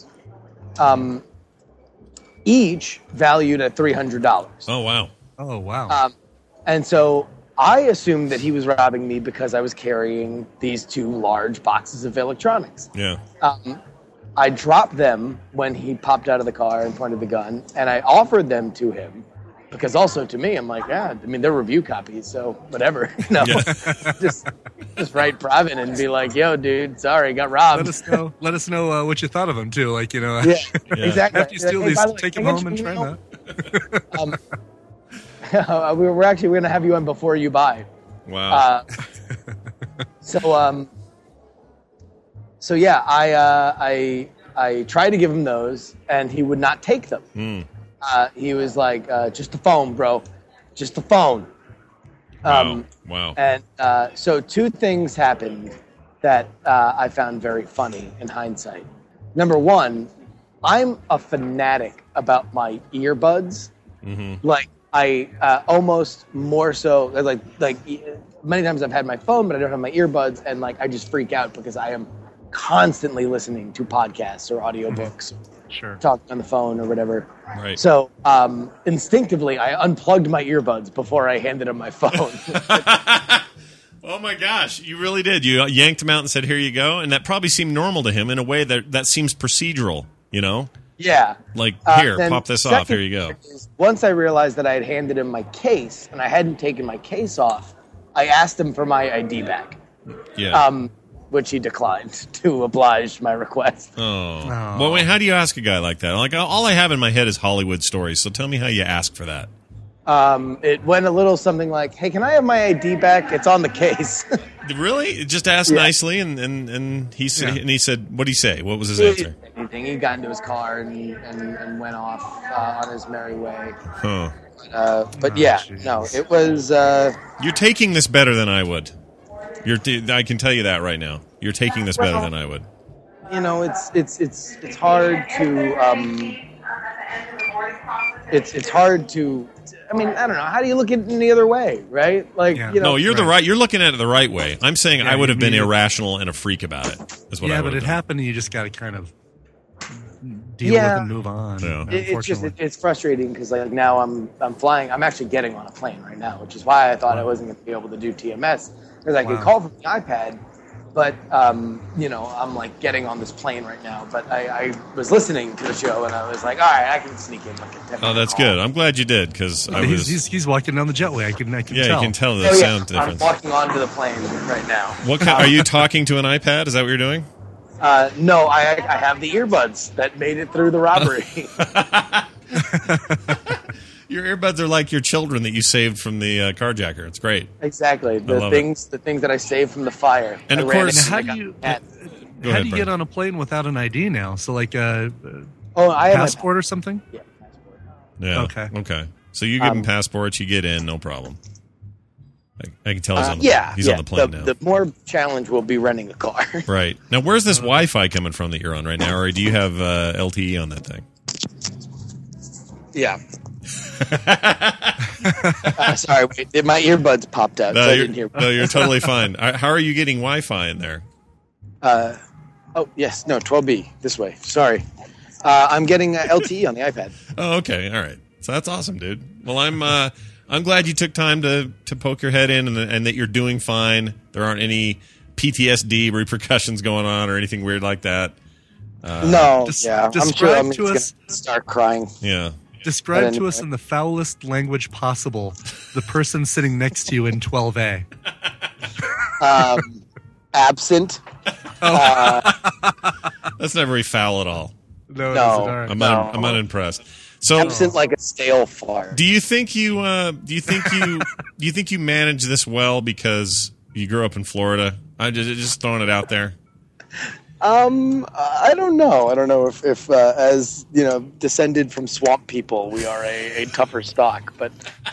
each valued at $300. Oh wow! Oh wow! And so I assumed that he was robbing me because I was carrying these 2 large boxes of electronics. Yeah. I dropped them when he popped out of the car and pointed the gun, and I offered them to him. Because also to me, I'm they're review copies, so whatever, just write private and be like, "Yo, dude, sorry, got robbed." Let us know what you thought of them too. Exactly. After you steal these, take them home and try them out. We're going to have you on before you buy. Wow. So yeah, I tried to give him those, and he would not take them. He was like, just the phone, bro. Just the phone. Wow. And so 2 things happened that I found very funny in hindsight. Number 1, I'm a fanatic about my earbuds. Mm-hmm. I almost more so like many times I've had my phone, but I don't have my earbuds, and like I just freak out because I am constantly listening to podcasts or audiobooks, talking on the phone or whatever. Right. So instinctively, I unplugged my earbuds before I handed him my phone. Oh my gosh, you really did. You yanked him out and said, "Here you go," and that probably seemed normal to him in a way that seems procedural, you know? Yeah. Like, here, pop this off. Here you go. Once I realized that I had handed him my case and I hadn't taken my case off, I asked him for my ID back. Yeah. Which he declined to oblige my request. Oh. Well, wait, how do you ask a guy like that? Like, all I have in my head is Hollywood stories, so tell me how you ask for that. It went a little something like, "Hey, can I have my ID back? It's on the case." Really? Just asked nicely, and he said, and he said, what did he say? What was his answer? Anything. He got into his car and went off on his merry way. Huh. But no, it was. You're taking this better than I would. I can tell you that right now. You're taking this better than I would. You know, it's hard to. It's hard to. I mean, I don't know. How do you look at it any other way, right? Like, you know. No, you're you're looking at it the right way. I'm saying I would have been irrational and a freak about it. Is what I would have done. Happened, and you just got to kind of deal with and move on. Yeah. It's frustrating because like now I'm flying. I'm actually getting on a plane right now, which is why I thought I wasn't going to be able to do TMS because I could call from the iPad. But, you know, I'm like getting on this plane right now. But I was listening to the show and I was like, all right, I can sneak in like a 10 Oh, that's good. I'm glad you did because he's walking down the jetway. I can tell. You can tell the sound difference. I'm walking onto the plane right now. Are you talking to an iPad? Is that what you're doing? No, I have the earbuds that made it through the robbery. Your earbuds are like your children that you saved from the carjacker. It's great. Exactly. The things that I saved from the fire. And of course, how do you get on a plane without an ID now? So like a passport or something? Yeah, passport. Yeah. Okay. So you give him passports, you get in, no problem. I can tell he's on the plane now. The more challenge will be renting a car. Right. Now, where's this Wi-Fi coming from that you're on right now? Or do you have LTE on that thing? Yeah. Sorry, wait, my earbuds popped out, so I didn't hear. No, you're totally fine. How are you getting Wi-Fi in there? 12B, this way. Sorry. I'm getting LTE on the iPad. Oh, okay. All right. So that's awesome, dude. Well, I'm glad you took time to poke your head in and that you're doing fine. There aren't any PTSD repercussions going on or anything weird like that. I'm sure I'm going to start crying. Yeah. Describe to us in the foulest language possible the person sitting next to you in 12A. Absent. That's not very foul at all. No. I'm unimpressed. So absent like a stale fart. Do you think you manage this well because you grew up in Florida? I just throwing it out there. I don't know. I don't know if as you know, descended from swamp people, we are a tougher stock. But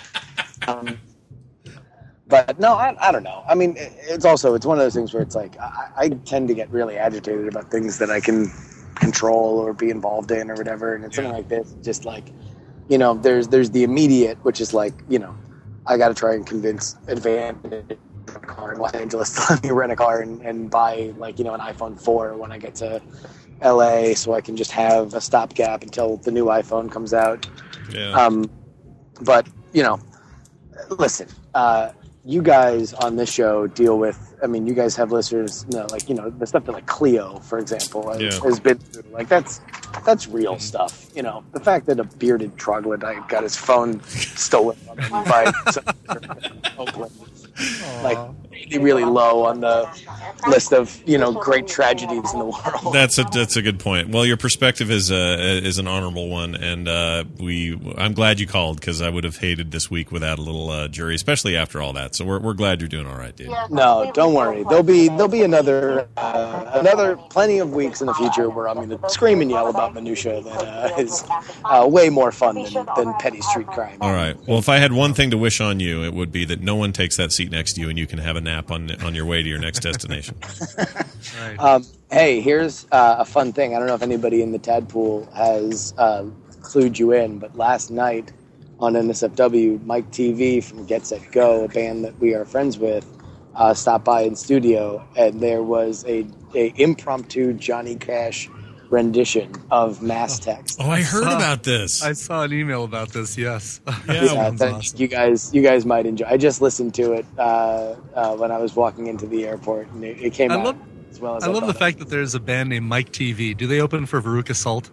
no, I don't know. I mean, it's one of those things where it's like I tend to get really agitated about things that I can control or be involved in or whatever. And it's something like this, just like, you know, there's the immediate, which is like, you know, I got to try and convince Advantage car in Los Angeles to let me rent a car and buy, like, you know, an iPhone 4 when I get to LA, so I can just have a stopgap until the new iPhone comes out. But you know, listen, you guys on this show deal with, I mean, you guys have listeners, you know, like, you know, the stuff that like Cleo, for example, has been through. Like, that's real stuff. You know, the fact that a bearded troglodyte got his phone stolen from him by Oakland, like, really low on the list of, you know, great tragedies in the world. That's a good point. Well, your perspective is an honorable one, and I'm glad you called because I would have hated this week without a little jury, especially after all that. So we're glad you're doing all right, dude. No, don't worry. There'll be another plenty of weeks in the future where I'm going to scream and yell about minutia that is way more fun than petty street crime. All right. Well, if I had one thing to wish on you, it would be that no one takes that seat next to you and you can have a nap on your way to your next destination. Right. Hey, here's a fun thing. I don't know if anybody in the Tadpool has clued you in, but last night on NSFW, Mike TV from Get Set Go, a band that we are friends with, stopped by in studio, and there was a impromptu Johnny Cash rendition of Mass Text. Oh, I heard about this. I saw an email about this. Yes. Awesome. You guys might enjoy. I just listened to it when I was walking into the airport, and it came out as well as I love the fact that there's a band named Mike TV. Do they open for Veruca Salt?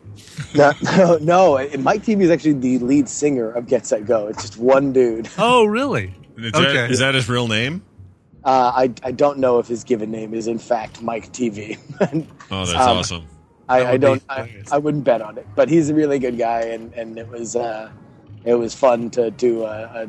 No. Mike TV is actually the lead singer of Get Set Go. It's just one dude. Oh, really? Is that his real name? I don't know if his given name is in fact Mike TV. Oh, that's awesome. I wouldn't bet on it, but he's a really good guy, and it was fun to do.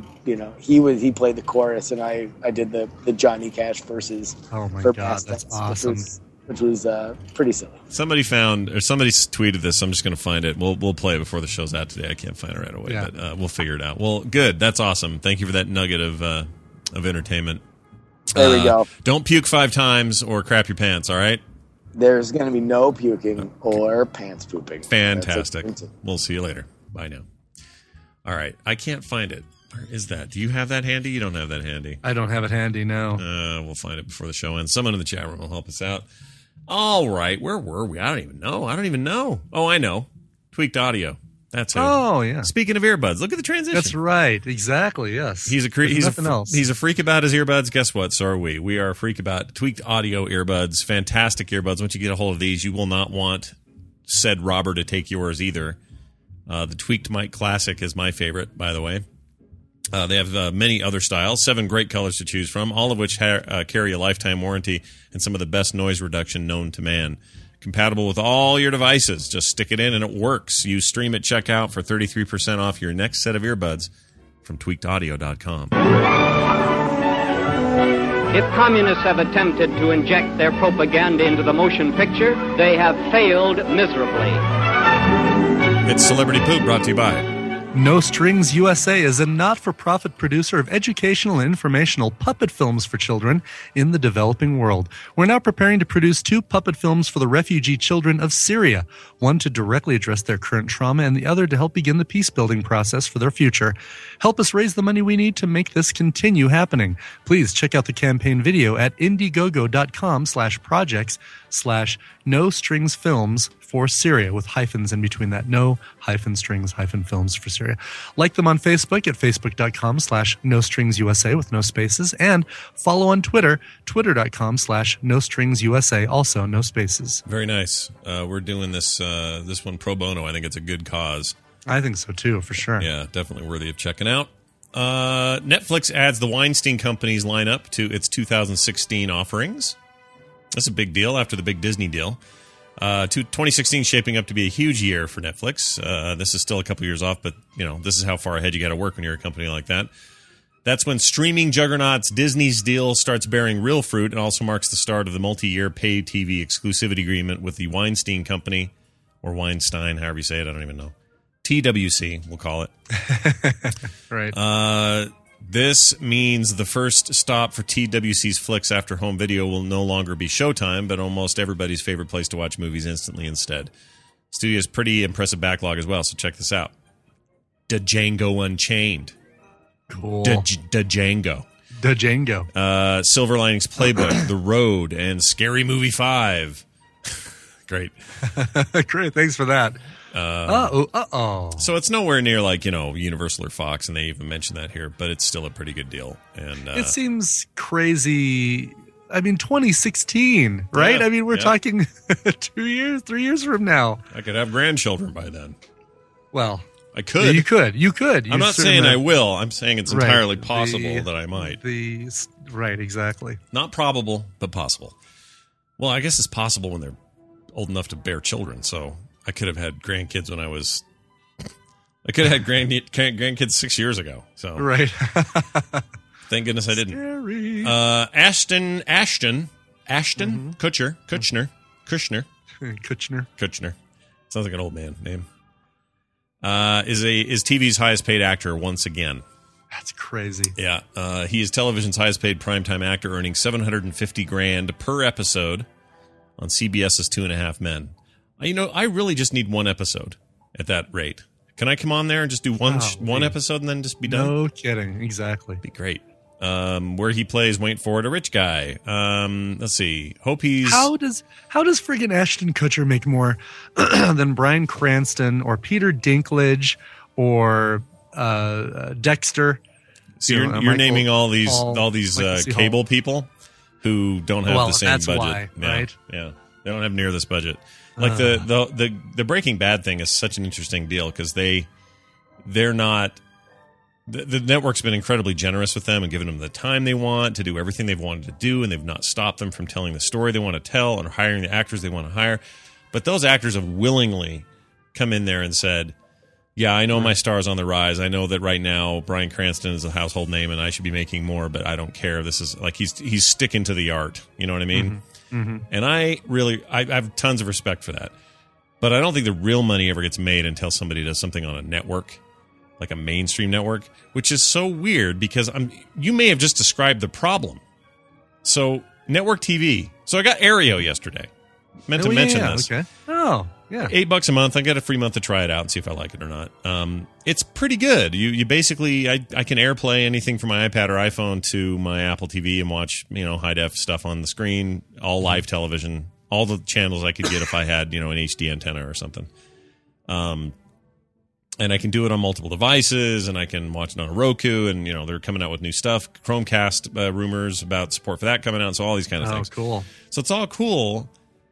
He played the chorus, and I did the Johnny Cash verses. Oh my god, that's awesome! Which was pretty silly. Somebody tweeted this. So I'm just going to find it. We'll play it before the show's out today. I can't find it right away, but we'll figure it out. Well, good. That's awesome. Thank you for that nugget of entertainment. There we go. Don't puke 5 times or crap your pants. All right. There's going to be no puking or pants pooping. Fantastic. We'll see you later. Bye now. All right. I can't find it. Where is that? Do you have that handy? You don't have that handy. I don't have it handy, no. We'll find it before the show ends. Someone in the chat room will help us out. All right. Where were we? I don't even know. Oh, I know. Tweaked Audio. That's who. Oh, yeah. Speaking of earbuds, look at the transition. That's right. Exactly, yes. He's a freak about his earbuds. Guess what? So are we. We are a freak about Tweaked Audio earbuds. Fantastic earbuds. Once you get a hold of these, you will not want said robber to take yours either. The Tweaked Mic Classic is my favorite, by the way. They have many other styles, 7 great colors to choose from, all of which carry a lifetime warranty and some of the best noise reduction known to man. Compatible with all your devices. Just stick it in and it works. Use Stream at checkout for 33% off your next set of earbuds from tweakedaudio.com. If communists have attempted to inject their propaganda into the motion picture, they have failed miserably. It's Celebrity Poop, brought to you by No Strings USA is a not-for-profit producer of educational and informational puppet films for children in the developing world. We're now preparing to produce 2 puppet films for the refugee children of Syria, one to directly address their current trauma and the other to help begin the peace-building process for their future. Help us raise the money we need to make this continue happening. Please check out the campaign video at indiegogo.com/projects/No Strings Films for Syria, with hyphens in between that. No -strings -films for Syria. Like them on Facebook at facebook.com/No Strings USA with no spaces, and follow on Twitter, twitter.com/No Strings USA, also no spaces. Very nice. We're doing this one pro bono. I think it's a good cause. I think so too, for sure. Yeah, definitely worthy of checking out. Netflix adds the Weinstein Company's lineup to its 2016 offerings. That's a big deal after the big Disney deal. 2016 shaping up to be a huge year for Netflix. This is still a couple years off, but this is how far ahead you got to work when you're a company like that. That's when streaming juggernauts Disney's deal starts bearing real fruit, and also marks the start of the multi-year pay TV exclusivity agreement with the Weinstein Company, or Weinstein, however you say it. I don't even know. TWC, we'll call it. Right. This means the first stop for TWC's flicks after home video will no longer be Showtime, but almost everybody's favorite place to watch movies instantly instead. Studio's pretty impressive backlog as well, so check this out. Django Unchained. Cool. Django. Silver Linings Playbook, The Road, and Scary Movie 5. Great. Great, thanks for that. So it's nowhere near like, Universal or Fox, and they even mention that here, but it's still a pretty good deal. And it seems crazy. I mean, 2016, right? Yeah, I mean, we're talking 2 years, 3 years from now. I could have grandchildren by then. Well, I could. You could. I'm not saying I will. I'm saying it's entirely possible that I might. Right, exactly. Not probable, but possible. Well, I guess it's possible when they're old enough to bear children, so I could have had grandkids when I could have had grandkids 6 years ago. So right. Thank goodness I didn't. Scary. Ashton Mm-hmm. Kutcher. Sounds like an old man name. Is TV's highest paid actor once again. That's crazy. Yeah. He is television's highest paid primetime actor, earning $750,000 per episode on CBS's 2.5 Men. I really just need one episode at that rate, Can I come on there and just do one episode and then just be done? No kidding. Exactly. Be great. Where he plays, wait for it, a rich guy. Let's see. Hope he's... How does friggin' Ashton Kutcher make more than Bryan Cranston or Peter Dinklage or Dexter? So you're naming all these cable people who don't have the same that's budget. Why, right? Yeah. They don't have near this budget. Like the Breaking Bad thing is such an interesting deal because they're not... The network's been incredibly generous with them and given them the time they want to do everything they've wanted to do, and they've not stopped them from telling the story they want to tell or hiring the actors they want to hire. But those actors have willingly come in there and said, yeah, I know my star's on the rise. I know that right now Bryan Cranston is a household name and I should be making more, but I don't care. This is like he's sticking to the art. You know what I mean? Mm-hmm. And I have tons of respect for that. But I don't think the real money ever gets made until somebody does something on a network, like a mainstream network, which is so weird because you may have just described the problem. So network TV. So I got Aereo yesterday. Meant to mention this. Okay. Oh, yeah. $8 a month. I got a free month to try it out and see if I like it or not. It's pretty good. You basically, I can AirPlay anything from my iPad or iPhone to my Apple TV and watch, high def stuff on the screen, all live television, all the channels I could get if I had, an HD antenna or something. And I can do it on multiple devices, and I can watch it on a Roku, and, they're coming out with new stuff. Chromecast rumors about support for that coming out, so all these kind of things. Oh, cool. So it's all cool.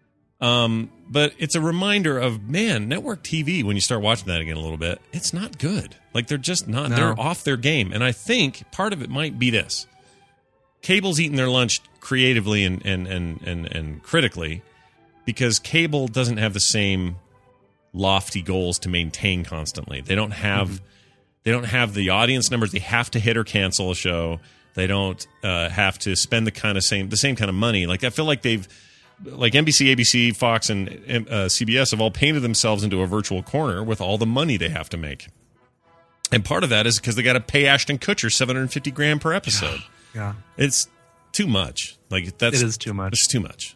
But it's a reminder of, man, network TV, when you start watching that again a little bit, it's not good. Like, they're just not. No. They're off their game. And I think part of it might be this. Cable's eating their lunch creatively and critically because cable doesn't have the same lofty goals to maintain constantly. They don't have the audience numbers. They have to hit or cancel a show. They don't have to spend the same kind of money. Like, I feel like like NBC, ABC, Fox, and CBS have all painted themselves into a virtual corner with all the money they have to make. And part of that is because they got to pay Ashton Kutcher $750,000 per episode. Yeah, it's too much. Like it is too much. It's too much.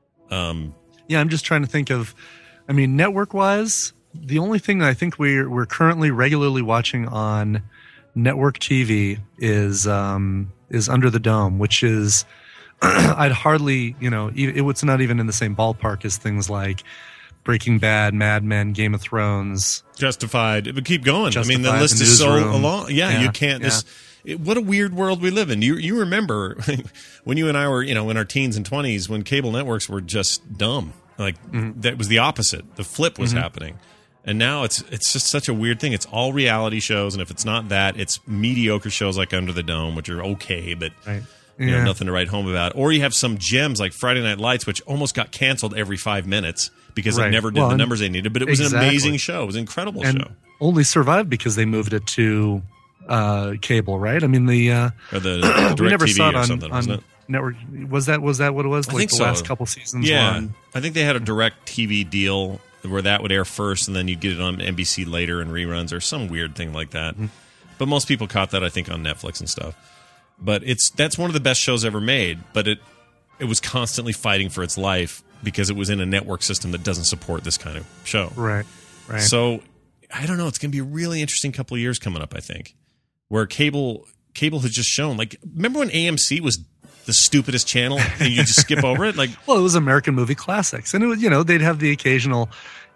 Yeah, I'm just trying to think of. I mean, network-wise, the only thing I think we're currently regularly watching on network TV is Under the Dome, which is I'd hardly, it's not even in the same ballpark as things like Breaking Bad, Mad Men, Game of Thrones, Justified. It would keep going. I mean, the list is so long. Yeah, you can't. What a weird world we live in. You remember when you and I were, in our teens and 20s, when cable networks were just dumb. Like that was the opposite. The flip was happening. And now it's just such a weird thing. It's all reality shows, and if it's not that, it's mediocre shows like Under the Dome, which are okay, but nothing to write home about. Or you have some gems like Friday Night Lights, which almost got canceled every 5 minutes because it never did the numbers they needed. But it was an amazing show. It was an incredible show. Only survived because they moved it to cable, right? I mean, or the direct we never TV saw it or on, something, wasn't it? Network. Was that what it was? I think the so. Last couple seasons. Yeah, I think they had a direct TV deal where that would air first, and then you'd get it on NBC later in reruns or some weird thing like that. But most people caught that, I think, on Netflix and stuff. But that's one of the best shows ever made. But it was constantly fighting for its life because it was in a network system that doesn't support this kind of show. Right. So I don't know. It's going to be a really interesting couple of years coming up, I think, where cable has just shown. Like, remember when AMC was the stupidest channel and you just skip over it? Like, well, it was American movie classics, and it was, they'd have the occasional,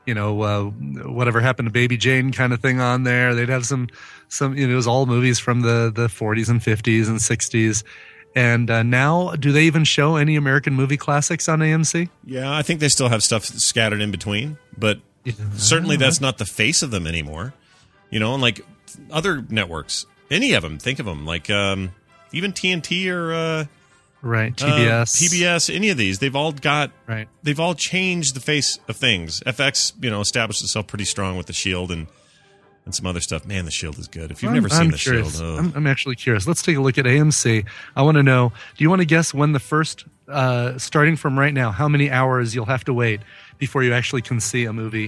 whatever happened to Baby Jane kind of thing on there. They'd have some, it was all movies from the 40s and 50s and 60s. And now, do they even show any American movie classics on AMC? Yeah, I think they still have stuff scattered in between, but certainly that's not the face of them anymore. And like other networks, any of them, think of them, like even TNT or TBS, PBS, any of these, they've all changed the face of things. FX, established itself pretty strong with The Shield and some other stuff. Man, The Shield is good. If you've never seen The Shield, I'm actually curious. Let's take a look at AMC. I want to know, do you want to guess when the first, starting from right now, how many hours you'll have to wait before you actually can see a movie?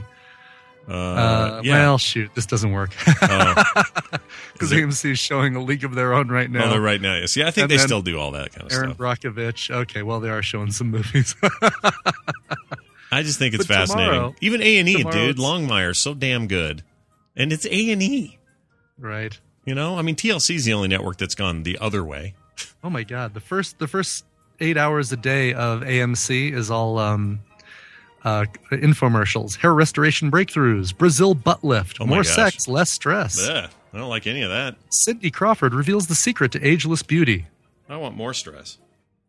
Well, shoot, this doesn't work. Because AMC is showing a league of their own right now. Oh, they're right now, yes. Yeah, I think they still do all that kind of Aaron stuff. Brockovich. Okay, well, they are showing some movies. I just think it's fascinating. Even A&E, dude. Longmire's so damn good. And it's A&E. Right. You know, I mean, TLC is the only network that's gone the other way. Oh my God. The first 8 hours a day of AMC is all infomercials, hair restoration breakthroughs, Brazil butt lift, more sex, less stress. Yeah, I don't like any of that. Cindy Crawford reveals the secret to ageless beauty. I want more stress.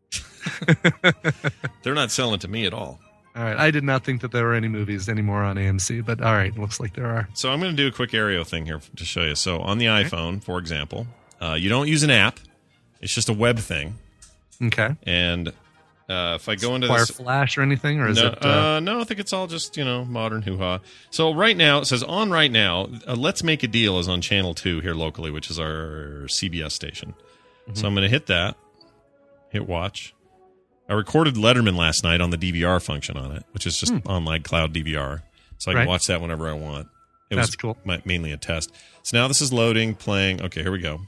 They're not selling it to me at all. All right. I did not think that there were any movies anymore on AMC, but all right. Looks like there are. So I'm going to do a quick Aereo thing here to show you. So on the iPhone, for example, you don't use an app. It's just a web thing. Okay. And if I go into Require this, Flash or anything, or is it? No, I think it's all just modern hoo-ha. So right now, it says on right now, Let's Make a Deal is on channel 2 here locally, which is our CBS station. Mm-hmm. So I'm going to hit that, hit watch. I recorded Letterman last night on the DVR function on it, which is just online cloud DVR, so I can watch that whenever I want. That's cool. Mainly a test. So now this is loading, playing. Okay, here we go.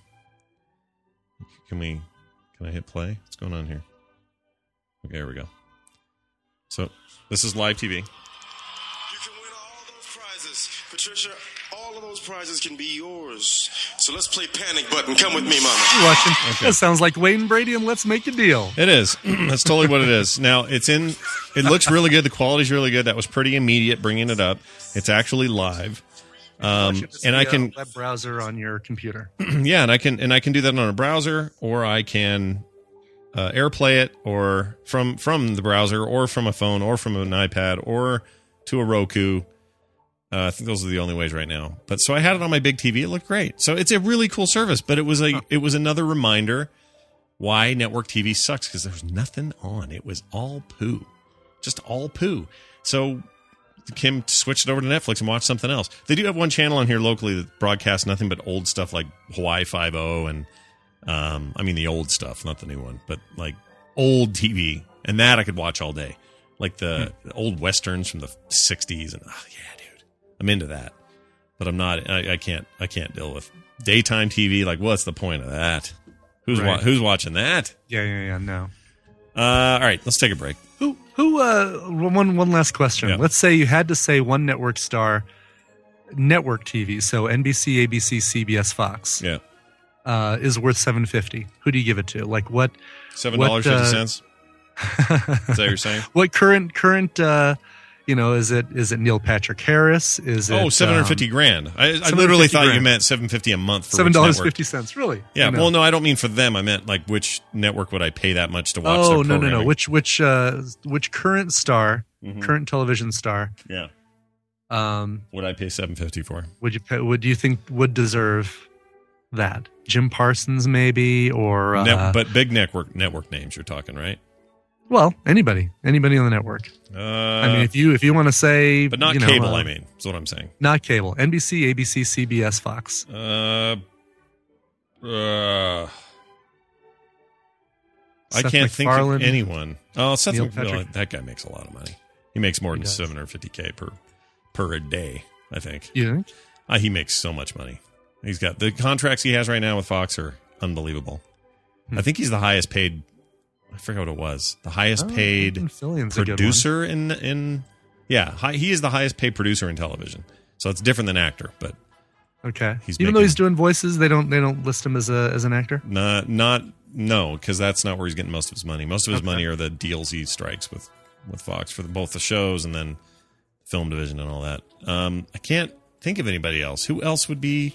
Can I hit play? What's going on here? Okay, here we go. So this is live TV. You can win all those prizes. Patricia, all of those prizes can be yours. So let's play Panic Button. Come with me, Mama. You're watching. Okay. That sounds like Wayne Brady and Let's Make a Deal. It is. That's totally what it is. Now, it looks really good. The quality's really good. That was pretty immediate bringing it up. It's actually live. And I can web browser on your computer. Yeah, and I can do that on a browser, or I can AirPlay it, or from the browser, or from a phone, or from an iPad, or to a Roku. I think those are the only ways right now. But so I had it on my big TV. It looked great. So it's a really cool service. But it was another reminder why network TV sucks, because there's nothing on. It was all poo, just all poo. So Kim switched it over to Netflix and watched something else. They do have one channel on here locally that broadcasts nothing but old stuff like Hawaii Five-0 and I mean the old stuff, not the new one, but like old TV, and that I could watch all day, like the old westerns from the 60s, and yeah, dude, I'm into that. But I'm not. I can't deal with daytime TV. Like, what's the point of that? Who's watching that? Yeah. No. All right, let's take a break. One last question. Yeah. Let's say you had to say one network star, network TV, so NBC, ABC, CBS, Fox. Yeah. Is worth $7.50. Who do you give it to? Like what? $7.50. Is that what you're saying? What current? Is it Neil Patrick Harris? Is it $750,000? I literally thought you meant $7.50 a month for $7.50. Really? Yeah. Well, no, I don't mean for them. I meant like which network would I pay that much to watch? Oh, their no. Which current star, current television star? Yeah. Would I pay $7.50 for? Would you pay? Would you think would deserve that? Jim Parsons, maybe, or but big network names you're talking, right? Well, anybody on the network. I mean, if you want to say, but not cable. I mean, that's what I'm saying. Not cable. NBC, ABC, CBS, Fox. I can't think of anyone. Oh, Seth MacFarlane. That guy makes a lot of money. He makes more than $750K per a day, I think. You think? He makes so much money. He's got the contracts he has right now with Fox are unbelievable. I think he's the highest paid. I forget what it was. The highest paid producer in he is the highest paid producer in television. So it's different than actor, but okay. Even though he's doing voices, they don't list him as an actor. No, because that's not where he's getting most of his money. Most of his money are the deals he strikes with Fox for both the shows and then film division and all that. I can't think of anybody else. Who else would be?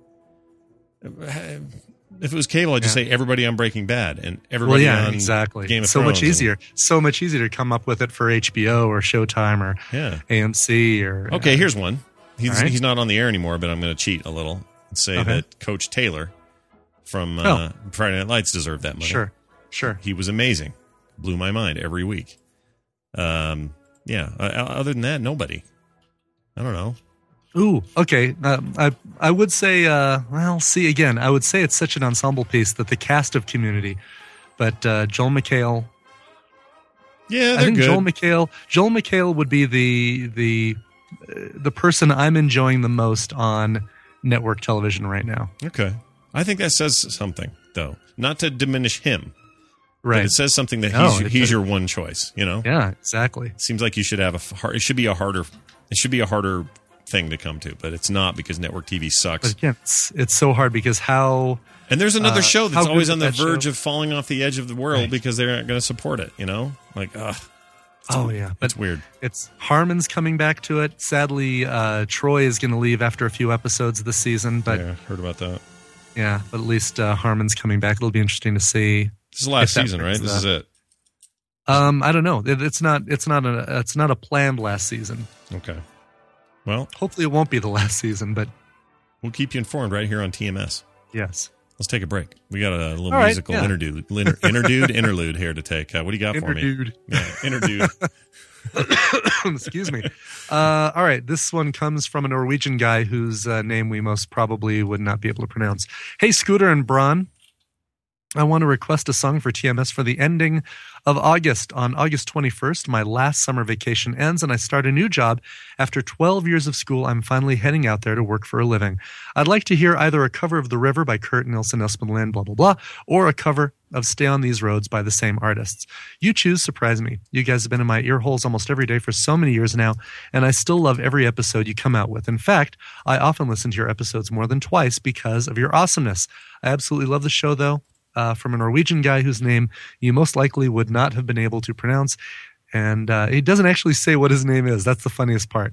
If it was cable, I'd just say everybody on Breaking Bad and everybody on Game of Thrones. So much easier to come up with it for HBO or Showtime or AMC or. Okay, here's one. He's not on the air anymore, but I'm going to cheat a little and say that Coach Taylor from Friday Night Lights deserved that money. Sure. He was amazing. Blew my mind every week. Other than that, nobody. I don't know. Ooh, okay. I would say, again, I would say it's such an ensemble piece that the cast of Community, but Joel McHale. Yeah, I think good. Joel McHale would be the person I'm enjoying the most on network television right now. Okay, I think that says something, though. Not to diminish him, right? But it says something that he's your one choice. You know? Yeah, exactly. It seems like you should have it should be a harder thing to come to, but it's not because network TV sucks. But again, it's so hard because how... And there's another show that's always on the that verge show? of falling off the edge of the world because they're not going to support it, you know? Like, Oh, yeah. That's weird. It's Harmon's coming back to it. Sadly, Troy is going to leave after a few episodes this season. But yeah, heard about that. Yeah, but at least Harmon's coming back. It'll be interesting to see. This is the last season, right? This is it. I don't know. It's not a planned last season. Okay. Well, hopefully it won't be the last season, but we'll keep you informed right here on TMS. Yes. Let's take a break. We got a little All musical right, yeah. interlude here to take. What do you got for me? Interlude. Excuse me. All right. This one comes from a Norwegian guy whose name we most probably would not be able to pronounce. Hey, Scooter and Braun. I want to request a song for TMS for the ending of August. On August 21st, my last summer vacation ends and I start a new job. After 12 years of school, I'm finally heading out there to work for a living. I'd like to hear either a cover of The River by Kurt Nilsson, Espen Lind, blah, blah, blah, or a cover of Stay on These Roads by the same artists. You choose, surprise me. You guys have been in my ear holes almost every day for so many years now, and I still love every episode you come out with. In fact, I often listen to your episodes more than twice because of your awesomeness. I absolutely love the show, though. From a Norwegian guy whose name you most likely would not have been able to pronounce. And he doesn't actually say what his name is. That's the funniest part.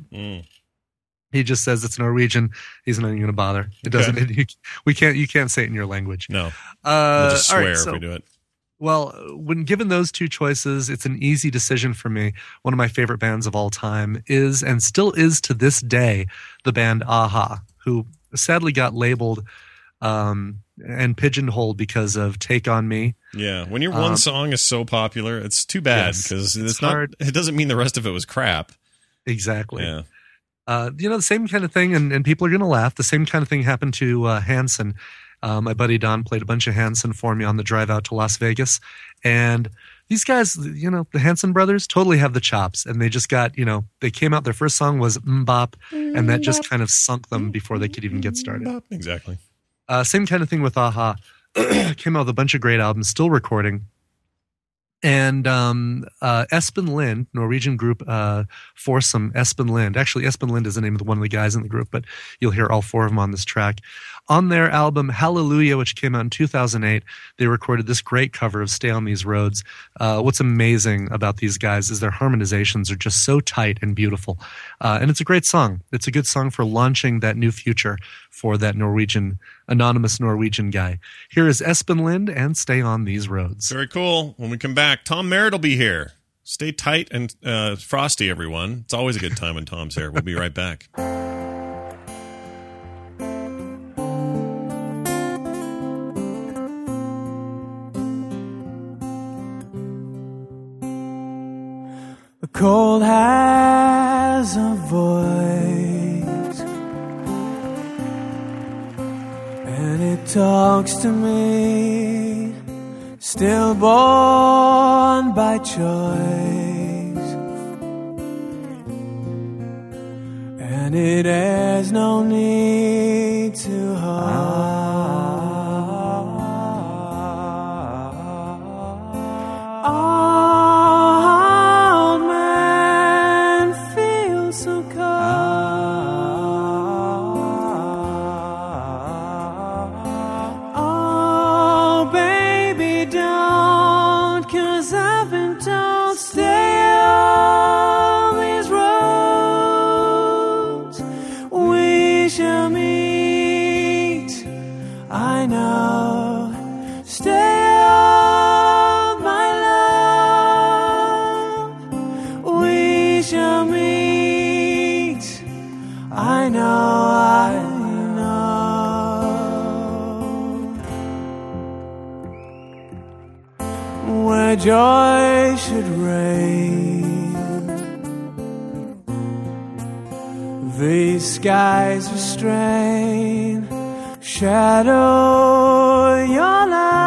He just says it's Norwegian. He's not even going to bother. It doesn't. You can't say it in your language. No. We'll just swear all right, if we do it. Well, when given those two choices, it's an easy decision for me. One of my favorite bands of all time is, and still is to this day, the band a-ha, who sadly got labeled and pigeonholed because of Take on Me. Yeah, when your one song is so popular, it's too bad because it's not hard. It doesn't mean the rest of it was crap. Exactly. Yeah. The same kind of thing, and people are going to laugh. The same kind of thing happened to Hanson. My buddy Don played a bunch of Hanson for me on the drive out to Las Vegas, and these guys, the Hanson brothers, totally have the chops, and they just got, they came out. Their first song was Mbop, and that just kind of sunk them before they could even get started. Exactly. Same kind of thing with a-ha. Came out with a bunch of great albums, still recording. And Espen Lind, Norwegian group foursome, Espen Lind. Actually, Espen Lind is the name of one of the guys in the group, but you'll hear all four of them on this track. On their album Hallelujah, which came out in 2008, they recorded this great cover of Stay on These Roads. What's amazing about these guys is their harmonizations are just so tight and beautiful. And it's a great song. It's a good song for launching that new future for that anonymous Norwegian guy. Here is Espen Lind and Stay on These Roads. Very cool. When we come back, Tom Merritt will be here. Stay tight and frosty, everyone. It's always a good time when Tom's here. We'll be right back. The cold has a voice, and it talks to me, stillborn by choice, and it has no need to hold. Joy should reign, these skies restrain, shadow your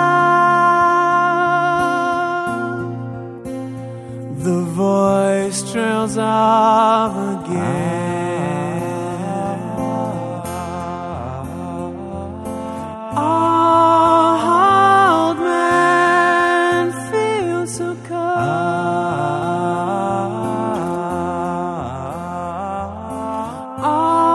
love, the voice trails off again. Oh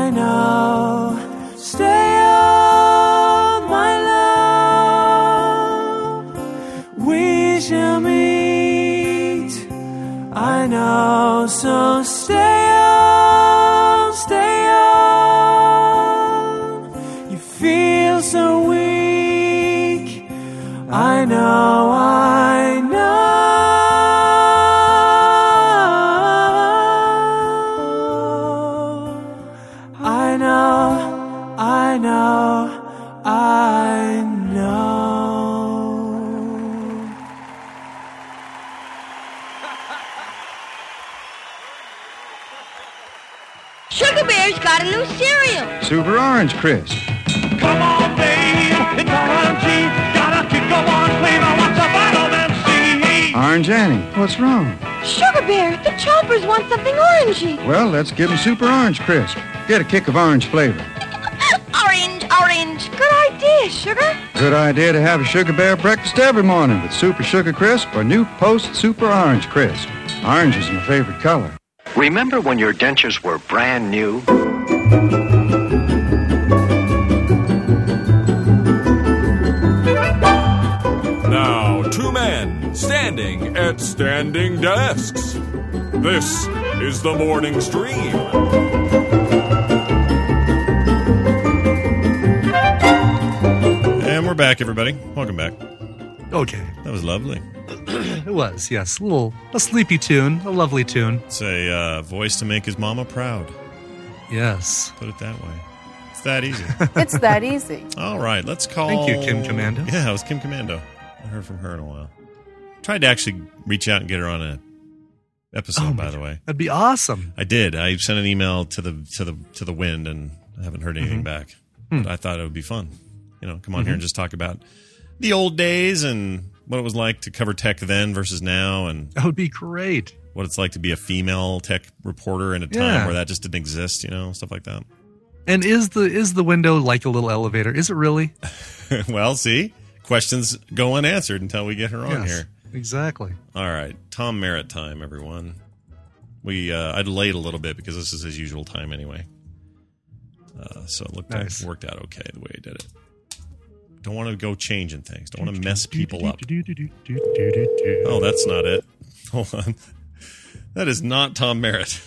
I know. Stay on, my love. We shall meet. I know. So stay on, stay on. You feel so weak. I know, I know. I know, I know, I know. Sugar Bear's got a new cereal. Super Orange Crisp. Come on, babe, it's orangey. Gotta kick a one flavor. What's the vitamin C? Orange Annie, what's wrong? Sugar Bear, the chompers want something orangey. Well, let's give them Super Orange Crisp. Get a kick of orange flavor. Orange, orange. Good idea, Sugar. Good idea to have a Sugar Bear breakfast every morning with Super Sugar Crisp or new Post Super Orange Crisp. Orange is my favorite color. Remember when your dentures were brand new? Now, two men standing at standing desks. This is the morning stream. And we're back, everybody. Welcome back. Okay. That was lovely. It was, yes. A sleepy tune, a lovely tune. It's a voice to make his mama proud. Yes. Put it that way. It's that easy. It's that easy. All right, let's call... Thank you, Kim Commando. Yeah, it was Kim Commando. I haven't heard from her in a while. Tried to actually reach out and get her on an episode, by the way. That'd be awesome. I did. I sent an email to the Wind, and I haven't heard anything back. But I thought it would be fun. Come on here and just talk about the old days and what it was like to cover tech then versus now, and that would be great. What it's like to be a female tech reporter in a time where that just didn't exist, stuff like that. And is the window like a little elevator? Is it really? Well, see, questions go unanswered until we get her on here. Exactly. All right, Tom Merritt time, everyone. I delayed a little bit because this is his usual time anyway. So it looked like it worked out okay the way he did it. Don't want to go changing things. Don't want to mess people up. Oh, that's not it. Hold on. That is not Tom Merritt.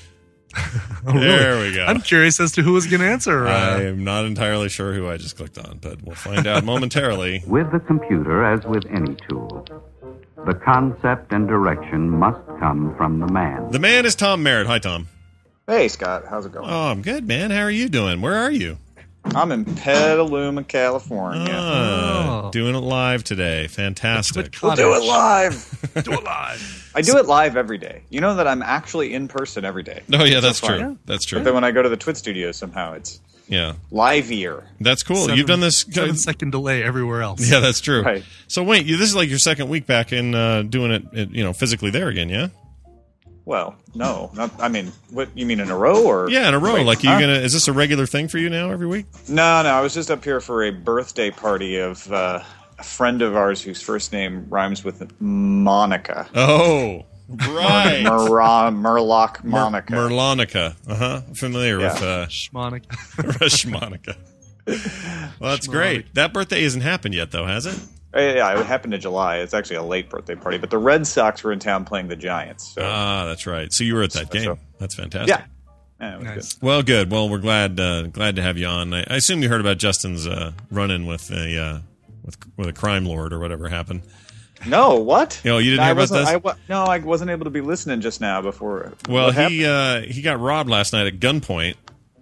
There we go. I'm curious as to who was going to answer. I am not entirely sure who I just clicked on, but we'll find out momentarily. With the computer, as with any tool, the concept and direction must come from the man. The man is Tom Merritt. Hi, Tom. Hey, Scott. How's it going? Oh, I'm good, man. How are you doing? Where are you? I'm in Petaluma, California. Doing it live today. Fantastic. We'll do it live. Do it live. I do it live every day. You know that I'm actually in person every day. Oh, yeah, that's true. Yeah. That's true. But then when I go to the Twit studio, somehow it's live-ier. That's cool. You've done this 7-second delay everywhere else. Yeah, that's true. Right. So wait, this is like your second week back in doing it, physically there again, yeah? Well, no. What you mean in a row or? Yeah, in a row. Wait, is this a regular thing for you now every week? No. I was just up here for a birthday party of a friend of ours whose first name rhymes with Monica. Oh, right. Murloc Monica. Merlonica. Familiar with Schmonica. Schmonica. Well, that's great. That birthday hasn't happened yet, though, has it? Yeah, it happened in July. It's actually a late birthday party, but the Red Sox were in town playing the Giants. So. That's right. So you were at that game. That's fantastic. Yeah, it was nice. Good. Well, good. Well, we're glad to have you on. I assume you heard about Justin's run-in with a crime lord or whatever happened. No, what? You didn't hear about this? I wasn't able to be listening just now before. Well, he got robbed last night at gunpoint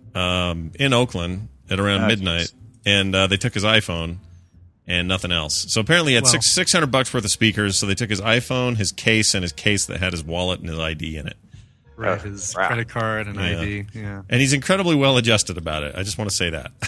in Oakland at around midnight, and they took his iPhone. And nothing else. So apparently he had $600 worth of speakers. So they took his iPhone, his case, and his case that had his wallet and his ID in it. Right, his credit card and ID. Yeah. And he's incredibly well adjusted about it. I just want to say that.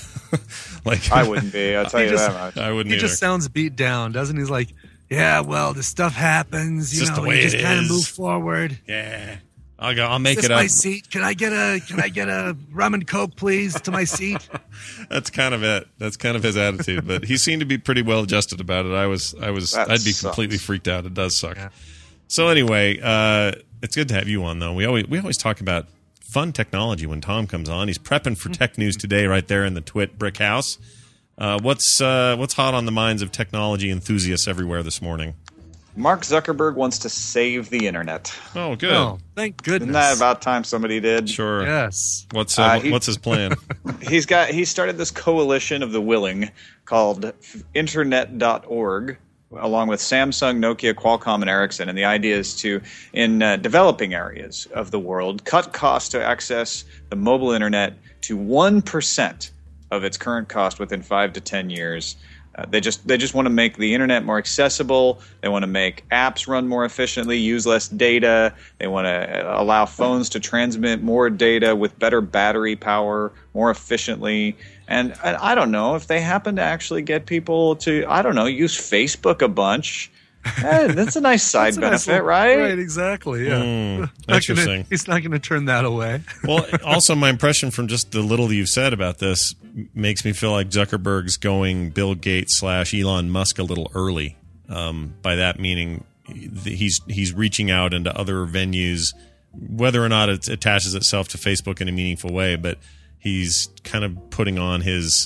I wouldn't be. I'll tell you that much. I wouldn't. He just sounds beat down, doesn't he? He's like, yeah, well, this stuff happens. You know, you just kind of move forward. Yeah. I'll make it up. up. My seat? Can I get a rum and coke, please, to my seat? That's kind of it. That's kind of his attitude. But he seemed to be pretty well adjusted about it. I'd be completely freaked out. It does suck. Yeah. So anyway, it's good to have you on, though. We always talk about fun technology when Tom comes on. He's prepping for tech news today right there in the Twit Brick House. What's hot on the minds of technology enthusiasts everywhere this morning? Mark Zuckerberg wants to save the internet. Oh, good. Oh, thank goodness. Isn't that about time somebody did? Sure. Yes. What's his plan? He started this coalition of the willing called Internet.org, along with Samsung, Nokia, Qualcomm, and Ericsson. And the idea is to, in developing areas of the world, cut costs to access the mobile internet to 1% of its current cost within 5 to 10 years. They just want to make the internet more accessible. They want to make apps run more efficiently, use less data. They want to allow phones to transmit more data with better battery power more efficiently. And I don't know if they happen to actually get people to, use Facebook a bunch. That's a nice side benefit, right? Right, exactly. Yeah. Interesting. He's not going to turn that away. Well, also my impression from just the little you've said about this makes me feel like Zuckerberg's going Bill Gates / Elon Musk a little early. By that meaning, he's reaching out into other venues, whether or not it attaches itself to Facebook in a meaningful way. But he's kind of putting on his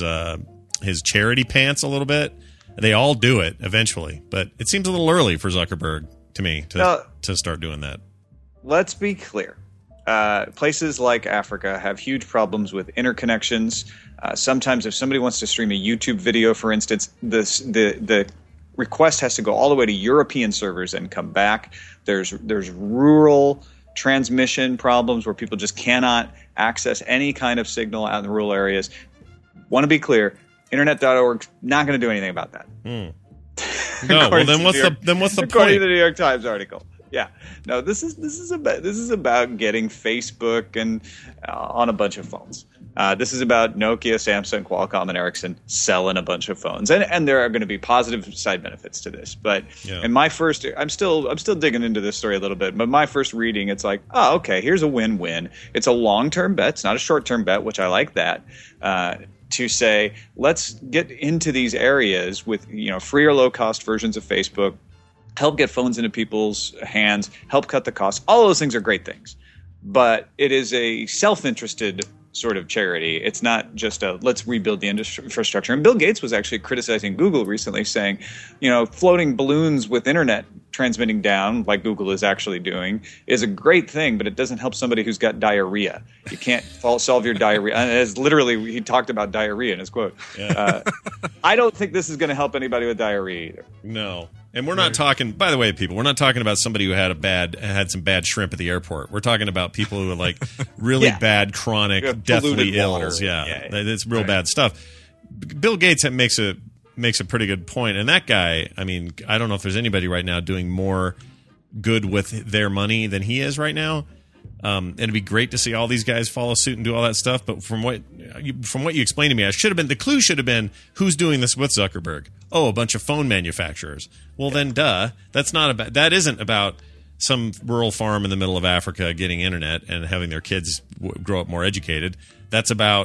charity pants a little bit. They all do it eventually, but it seems a little early for Zuckerberg to me to start doing that. Let's be clear. Places like Africa have huge problems with interconnections. Sometimes if somebody wants to stream a YouTube video, for instance, the request has to go all the way to European servers and come back. There's rural transmission problems where people just cannot access any kind of signal out in the rural areas. Want to be clear, Internet.org not going to do anything about that. No, well then what's the point? According to the New York Times article. Yeah, no. This is about getting Facebook and on a bunch of phones. This is about Nokia, Samsung, Qualcomm, and Ericsson selling a bunch of phones, and there are going to be positive side benefits to this. But in my first, I'm still digging into this story a little bit. But my first reading, it's like, oh, okay, here's a win-win. It's a long-term bet. It's not a short-term bet, which I like that. To say, let's get into these areas with free or low-cost versions of Facebook. Help get phones into people's hands, help cut the costs. All those things are great things. But it is a self-interested sort of charity. It's not just a let's rebuild the infrastructure. And Bill Gates was actually criticizing Google recently, saying, floating balloons with internet transmitting down, like Google is actually doing, is a great thing, but it doesn't help somebody who's got diarrhea. You can't solve your diarrhea. And as literally, he talked about diarrhea in his quote. Yeah. I don't think this is going to help anybody with diarrhea either. No. And we're not talking, by the way, people, we're not talking about somebody who had some bad shrimp at the airport. We're talking about people who are like really bad, chronic, deathly ills. Yeah. It's real bad stuff. Bill Gates makes a pretty good point. And that guy, I mean, I don't know if there's anybody right now doing more good with their money than he is right now. And it'd be great to see all these guys follow suit and do all that stuff. But from what you explained to me, the clue should have been who's doing this with Zuckerberg. Oh, a bunch of phone manufacturers. Well, then, that isn't about some rural farm in the middle of Africa getting internet and having their kids grow up more educated. That's about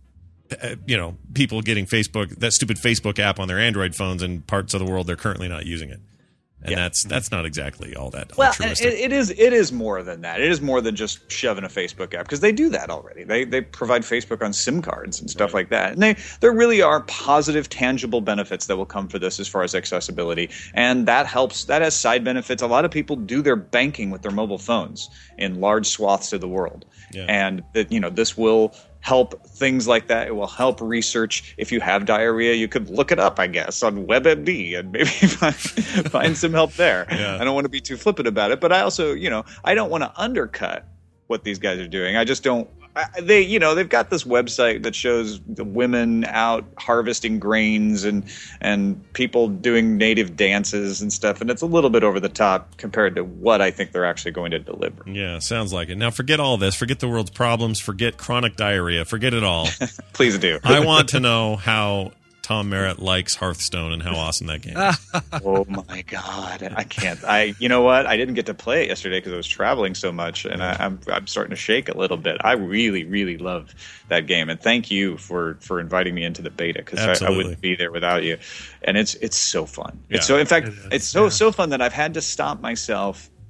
people getting that stupid Facebook app on their Android phones in parts of the world they're currently not using it. And that's not exactly all that altruistic. It is more than that. It is more than just shoving a Facebook app, because they do that already. They provide Facebook on SIM cards and stuff like that. And there really are positive, tangible benefits that will come for this as far as accessibility. And that helps. That has side benefits. A lot of people do their banking with their mobile phones in large swaths of the world. Yeah. And this will help things like that. It will help research. If you have diarrhea, you could look it up, I guess, on WebMD and maybe find some help there. Yeah. I don't want to be too flippant about it, but I also, I don't want to undercut what these guys are doing. I just don't. They've got this website that shows the women out harvesting grains and people doing native dances and stuff, and it's a little bit over the top compared to what I think they're actually going to deliver. Yeah, sounds like it. Now, forget all this. Forget the world's problems. Forget chronic diarrhea. Forget it all. Please do. I want to know how Tom Merritt likes Hearthstone and how awesome that game is. Oh my God, I can't. You know what? I didn't get to play it yesterday because I was traveling so much, and I'm starting to shake a little bit. I really, really love that game, and thank you for inviting me into the beta, because I wouldn't be there without you. And it's so fun. Yeah. It's so fun that I've had to stop myself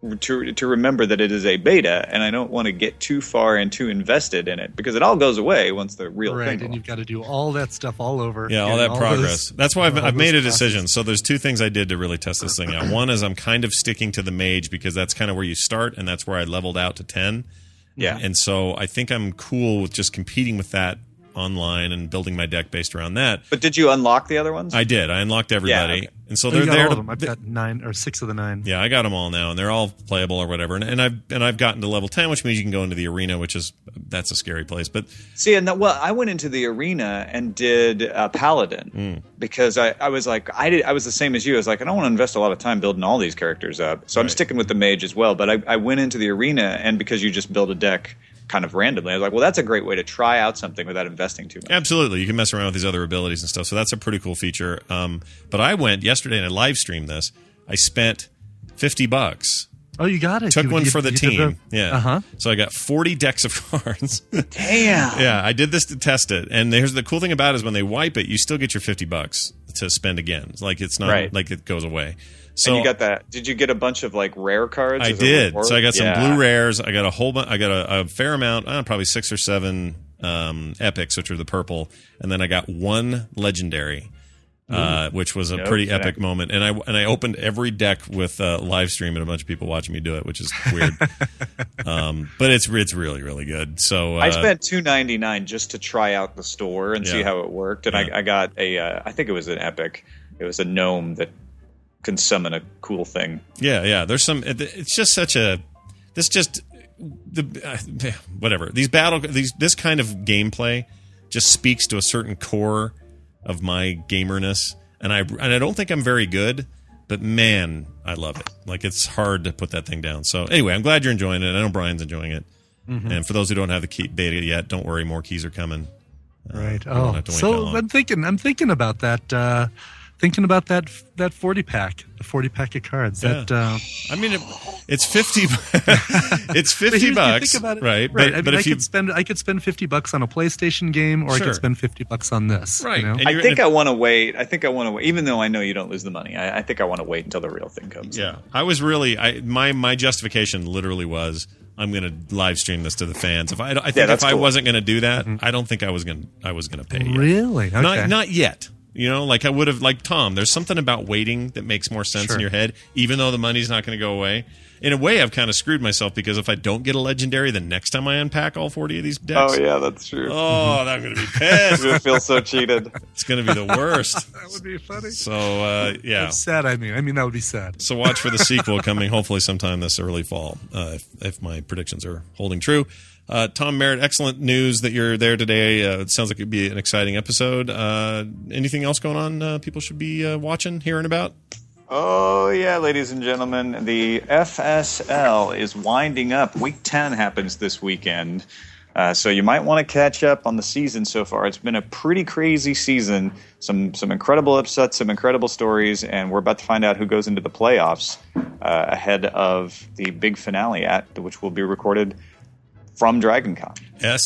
to remember that it is a beta, and I don't want to get too far and too invested in it because it all goes away once the real right, thing. And you've got to do all that stuff all over. Yeah, all that progress. That's why I've made a decision. So there's two things I did to really test this thing out. One is I'm kind of sticking to the mage because that's kind of where you start, and that's where I leveled out to 10. Yeah. And so I think I'm cool with just competing with that online and building my deck based around that. But did you unlock the other ones? I did. I unlocked everybody. Yeah, okay. And so Oh, they're you got there. all of them. I've got 9 or 6 of the 9. Yeah, I got them all now, and they're all playable or whatever. And I've gotten to level 10, which means you can go into the arena, that's a scary place. But see, I went into the arena and did Paladin because I was like, I was the same as you. I was like, I don't want to invest a lot of time building all these characters up, so I'm sticking with the mage as well. But I went into the arena, and because you just build a deck kind of randomly, I was like, well, that's a great way to try out something without investing too much. Absolutely. You can mess around with these other abilities and stuff. So that's a pretty cool feature. But I went yesterday and I live streamed this. I spent $50. Oh, you got it. Took one for the you team. Yeah. Uh-huh. So I got 40 decks of cards. Damn. Yeah, I did this to test it. And here's the cool thing about it is when they wipe it, you still get your $50 to spend again. It's not like it goes away. So and you got that. Did you get a bunch of like rare cards? I did. So I got some blue rares. I got a whole bunch. I got a fair amount. Probably 6 or 7 epics, which are the purple, and then I got one legendary, which was a pretty epic moment. And I opened every deck with live stream and a bunch of people watching me do it, which is weird. But it's really really good. So I spent $2.99 just to try out the store and see how it worked. And I got I think it was an epic. It was a gnome that can summon a cool thing. Yeah. There's some. It's just such a. This just whatever. This kind of gameplay just speaks to a certain core of my gamerness, and I don't think I'm very good, but man, I love it. Like it's hard to put that thing down. So anyway, I'm glad you're enjoying it. I know Brian's enjoying it, and for those who don't have the key beta yet, don't worry, more keys are coming. Right. So I'm thinking about that. Thinking about that 40 pack, the 40 pack of cards. Yeah. I mean, it's 50. It's $50, think about it, right? Right. But I could spend $50 on a PlayStation game, or I could spend $50 on this. Right. You know? I think I want to wait. Even though I know you don't lose the money. I think I want to wait until the real thing comes. Yeah. I was really. My justification literally was I'm going to live stream this to the fans. If I wasn't going to do that, I don't think I was going to pay. Yet. Really? Okay. Not yet. You know, like I would have, like Tom, there's something about waiting that makes more sense in your head, even though the money's not going to go away. In a way, I've kind of screwed myself because if I don't get a legendary, the next time I unpack all 40 of these decks. Oh, yeah, that's true. Oh, I'm going to be pissed. You're going to feel so cheated. It's going to be the worst. That would be funny. So, yeah. That's sad, I mean, that would be sad. So watch for the sequel coming hopefully sometime this early fall, if my predictions are holding true. Tom Merritt, excellent news that you're there today. It sounds like it'd be an exciting episode. Anything else going on people should be watching, hearing about? Oh, yeah, ladies and gentlemen. The FSL is winding up. Week 10 happens this weekend. So you might want to catch up on the season so far. It's been a pretty crazy season. Some incredible upsets, some incredible stories, and we're about to find out who goes into the playoffs ahead of the big finale, which will be recorded from DragonCon.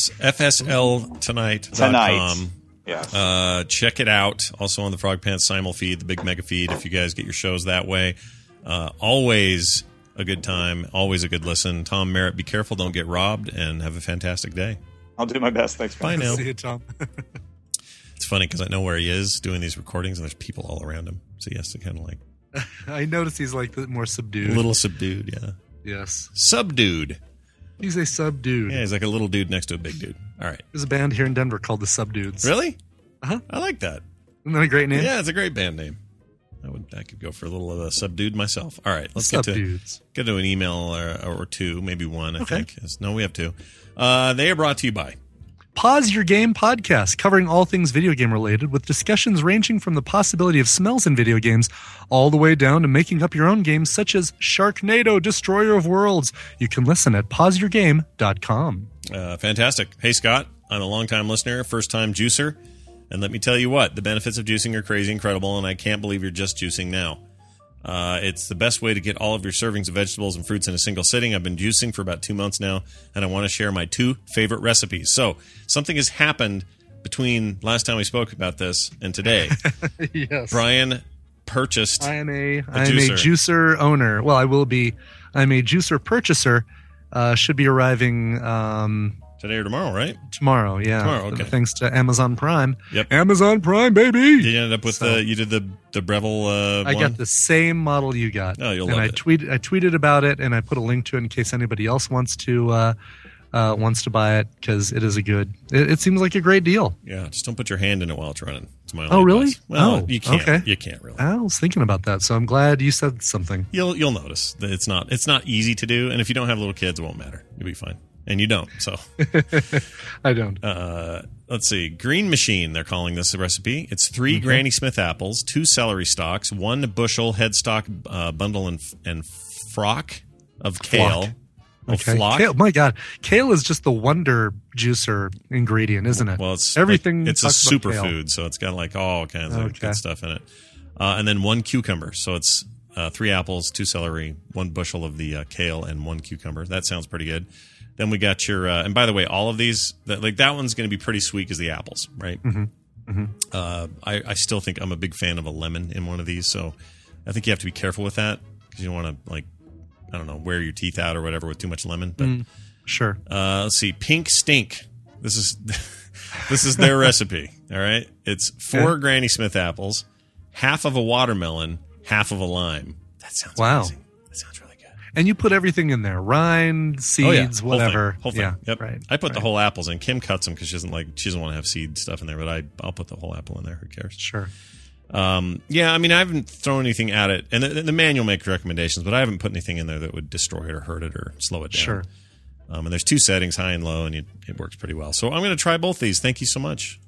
FSLtonight.com. Yeah. Check it out. Also on the Frog Pants Simul feed, the big mega feed, if you guys get your shows that way. Always a good time. Always a good listen. Tom Merritt, be careful. Don't get robbed, and have a fantastic day. I'll do my best. Thanks, Bye now. See you, Tom. It's funny because I know where he is doing these recordings, and there's people all around him. So he has to kind of like... I noticed he's like more subdued. A little subdued, yeah. Yes. Subdued. He's a subdude. Yeah, he's like a little dude next to a big dude. All right. There's a band here in Denver called the Subdudes. Really? Uh-huh. I like that. Isn't that a great name? Yeah, it's a great band name. I could go for a little of a subdude myself. All right, let's get to an email or two, maybe one, I think. No, we have two. They are brought to you by Pause Your Game podcast, covering all things video game related, with discussions ranging from the possibility of smells in video games all the way down to making up your own games, such as Sharknado, Destroyer of Worlds. You can listen at pauseyourgame.com. Fantastic. Hey, Scott, I'm a longtime listener, first-time juicer. And let me tell you what, the benefits of juicing are crazy incredible, and I can't believe you're just juicing now. It's the best way to get all of your servings of vegetables and fruits in a single sitting. I've been juicing for about 2 months now, and I want to share my 2 favorite recipes. So, something has happened between last time we spoke about this and today. Yes. Brian purchased I am a juicer. juicer owner. Well, I will be I'm a juicer purchaser. Should be arriving today or tomorrow, right? Tomorrow, yeah. Tomorrow, okay. Thanks to Amazon Prime. Yep. Amazon Prime, baby. You ended up with you did the Breville I one? got the same model you got. Oh, you'll and love I it. I tweeted about it, and I put a link to it in case anybody else wants to buy it, because it is it seems like a great deal. Yeah, just don't put your hand in it while it's running. It's my only really? advice. Well, Oh, you can't. okay. You can't really. I was thinking about that, so I'm glad you said something. You'll notice that it's not easy to do, and if you don't have little kids, it won't matter. You'll be fine, and you don't. So I don't. Let's see. Green Machine, they're calling this a recipe. It's 3 Granny Smith apples, 2 celery stalks, 1 bushel headstock bundle and frock of kale. Flock. Oh, flock? Kale, my God, kale is just the wonder juicer ingredient, isn't it? Well, it's everything. It's a talks about kale. superfood, so it's got like all kinds of good stuff in it. And then 1 cucumber. So it's 3 apples, 2 celery, 1 bushel of the kale, and 1 cucumber. That sounds pretty good. Then we got your and by the way, all of these that one's going to be pretty sweet as the apples, right? Mm-hmm. Mm-hmm. I still think I'm a big fan of a lemon in one of these, so I think you have to be careful with that because you don't want to wear your teeth out or whatever with too much lemon. But sure. Let's see, Pink Stink. This is their recipe. All right, it's 4 Granny Smith apples, half of a watermelon, half of a lime. That sounds amazing. That sounds really good. And you put everything in there: rind, seeds, whatever. Whole thing. Yeah, yep. Right. I put the whole apples in. Kim cuts them because she doesn't want to have seed stuff in there. But I'll put the whole apple in there. Who cares? Sure. Yeah, I mean, I haven't thrown anything at it, and the manual makes recommendations, but I haven't put anything in there that would destroy it or hurt it or slow it down. Sure. And there's 2 settings, high and low, and it works pretty well. So I'm going to try both these. Thank you so much.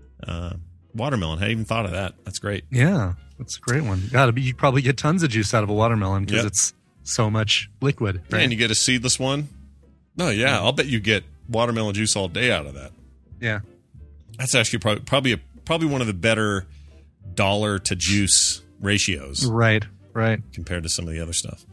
Watermelon, I hadn't even thought of that. That's great. Yeah, that's a great one. You probably get tons of juice out of a watermelon because it's so much liquid. Right? And you get a seedless one. No, yeah, I'll bet you get watermelon juice all day out of that. Yeah, that's actually probably one of the better dollar to juice ratios. Right. Compared to some of the other stuff.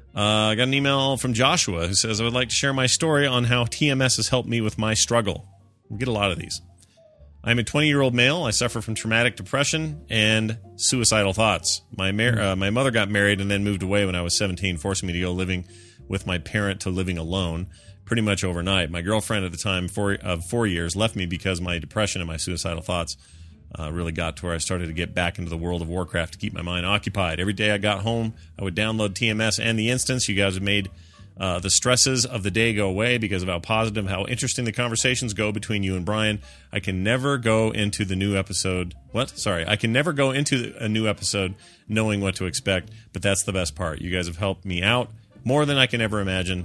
I got an email from Joshua who says, I would like to share my story on how TMS has helped me with my struggle. We get a lot of these. I'm a 20-year-old male. I suffer from traumatic depression and suicidal thoughts. My mother got married and then moved away when I was 17, forcing me to go living with my parent to living alone pretty much overnight. My girlfriend at the time of 4 years left me because my depression and my suicidal thoughts really got to where I started to get back into the World of Warcraft to keep my mind occupied. Every day I got home, I would download TMS and the instance. You guys have made the stresses of the day go away because of how positive, how interesting the conversations go between you and Brian. I can never go into the new episode. I can never go into a new episode knowing what to expect, but that's the best part. You guys have helped me out more than I can ever imagine,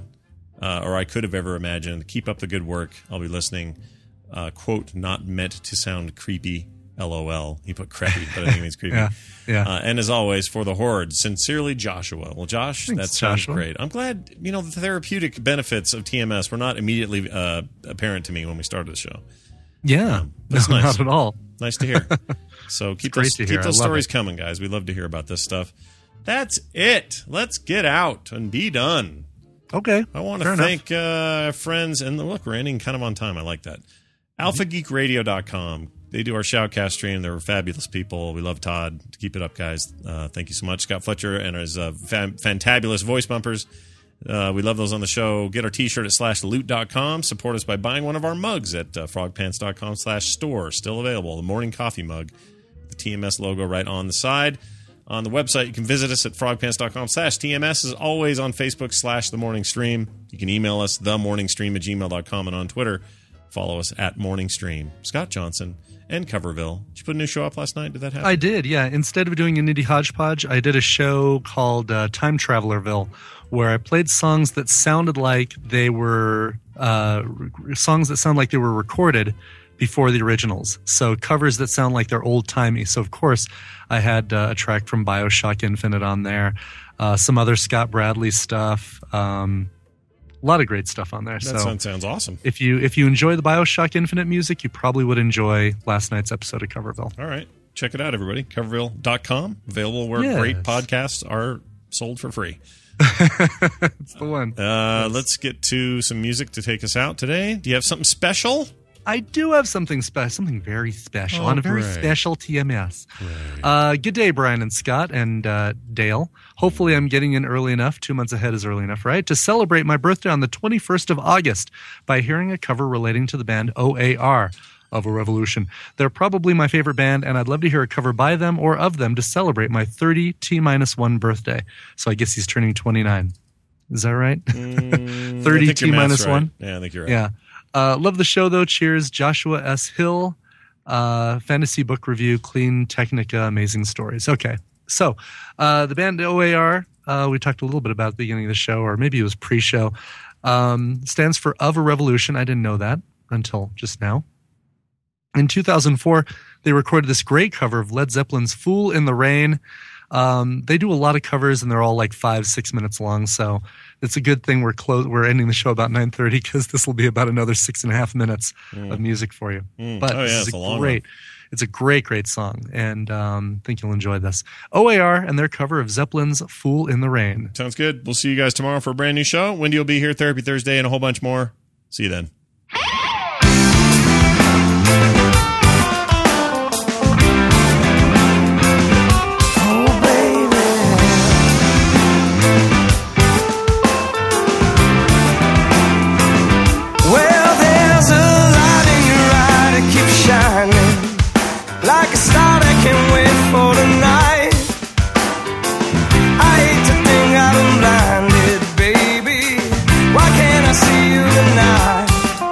or I could have ever imagined. Keep up the good work. I'll be listening. Quote, not meant to sound creepy. LOL. He put crappy, but I think it means creepy. Yeah. And as always, for the Horde, sincerely, Joshua. Well, Josh, Thanks, that sounds Joshua. great. I'm glad, the therapeutic benefits of TMS were not immediately apparent to me when we started the show. Yeah. That's No, nice. not at all. Nice to hear. So keep great those, to keep hear. I those love stories it. coming, guys. We love to hear about this stuff. That's it. Let's get out and be done. Okay. I want to thank friends. And look, we're ending kind of on time. I like that. AlphaGeekRadio.com. They do our Shoutcast stream. They're fabulous people. We love Todd. Keep it up, guys. Thank you so much. Scott Fletcher and his fantabulous voice bumpers. We love those on the show. Get our t-shirt at /loot.com. Support us by buying one of our mugs at frogpants.com/store. Still available. The morning coffee mug. The TMS logo right on the side. On the website, you can visit us at frogpants.com/TMS. As always, on Facebook /The Morning Stream. You can email us themorningstream@gmail.com, and on Twitter, follow us at Morning Stream. Scott Johnson and Coverville. Did you put a new show up last night? Did that happen? I did, yeah. Instead of doing a nitty hodgepodge, I did a show called Time Travelerville, where I played songs that sounded like they were recorded before the originals. So covers that sound like they're old timey. So of course, I had a track from BioShock Infinite on there, some other Scott Bradley stuff. A lot of great stuff on there. That sounds awesome. If you enjoy the BioShock Infinite music, you probably would enjoy last night's episode of Coverville. All right. Check it out, everybody. Coverville.com. Available where great podcasts are sold for free. It's the one. Let's get to some music to take us out today. Do you have something special? I do have something special, something very special, on a very great. special TMS. Good day, Brian and Scott and Dale. Hopefully I'm getting in early enough, 2 months ahead is early enough, right? To celebrate my birthday on the 21st of August by hearing a cover relating to the band OAR. Of a Revolution. They're probably my favorite band, and I'd love to hear a cover by them or of them to celebrate my 30 T-1 birthday. So I guess he's turning 29. Is that right? 30 T-1? Right. Yeah, I think you're right. Yeah. Love the show, though. Cheers. Joshua S. Hill. Fantasy book review. Clean Technica. Amazing stories. Okay. So the band OAR, we talked a little bit about at the beginning of the show, or maybe it was pre-show, stands for Of a Revolution. I didn't know that until just now. In 2004, they recorded this great cover of Led Zeppelin's Fool in the Rain. They do a lot of covers, and they're all like 5-6 minutes long, so it's a good thing we're ending the show about 9:30 because this will be about another 6.5 minutes of music for you. But this is it's a great song, and I think you'll enjoy this. OAR and their cover of Zeppelin's Fool in the Rain. Sounds good. We'll see you guys tomorrow for a brand new show. Wendy will be here, Therapy Thursday, and a whole bunch more. See you then. Like a star that can't wait for the night. I hate to think I've been blinded, baby. Why can't I see you tonight?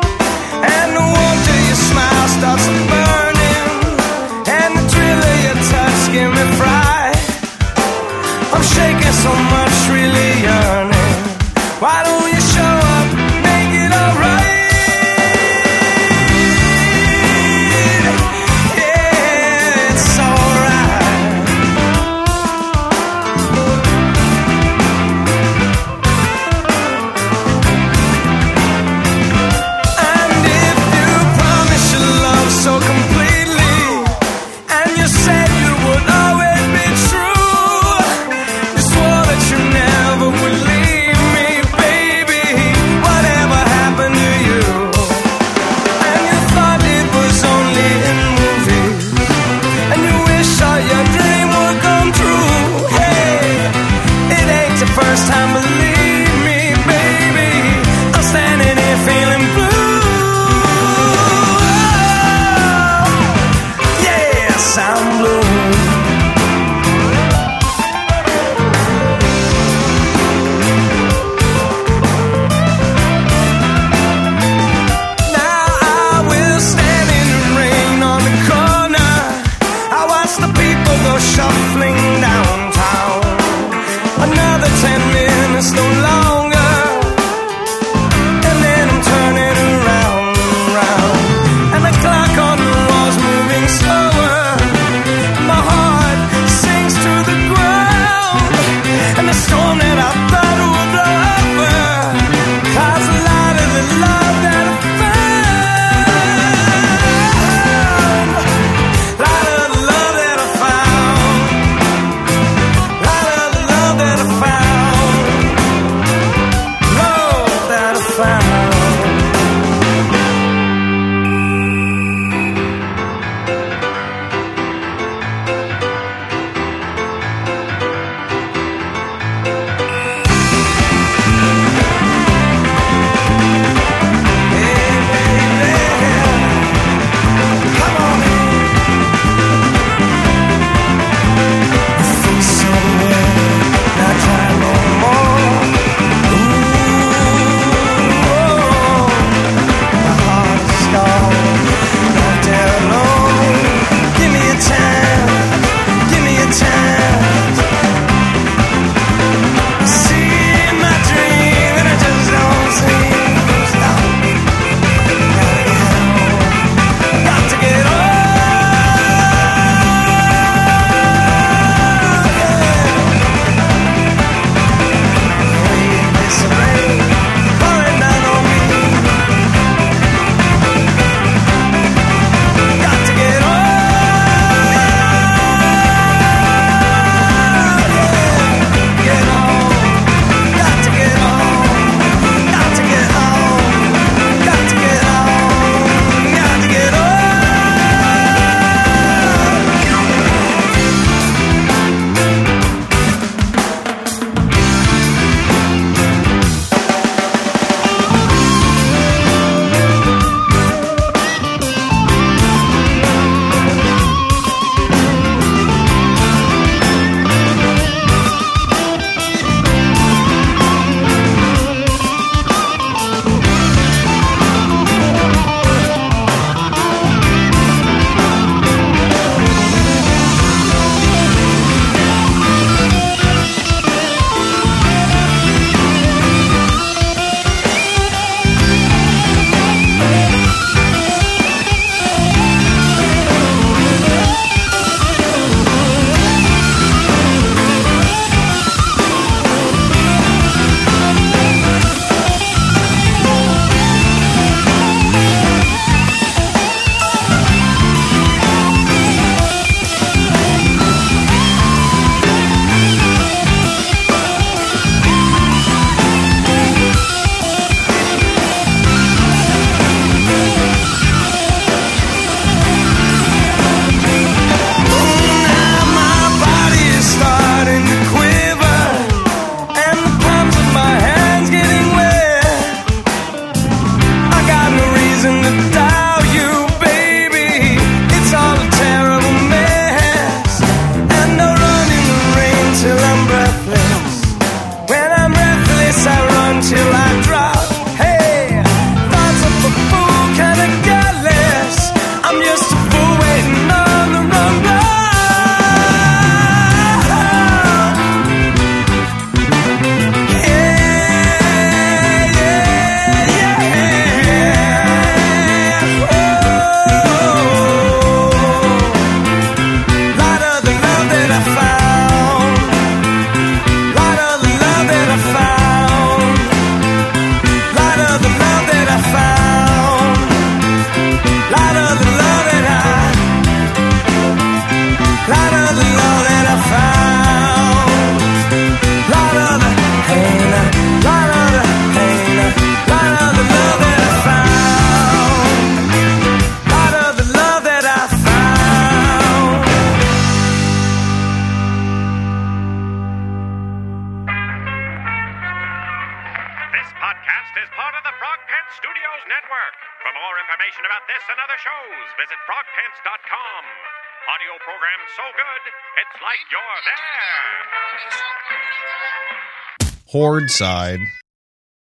Studios Network. For more information about this and other shows, visit frogpants.com. Audio program so good, it's like you're there. Horde side.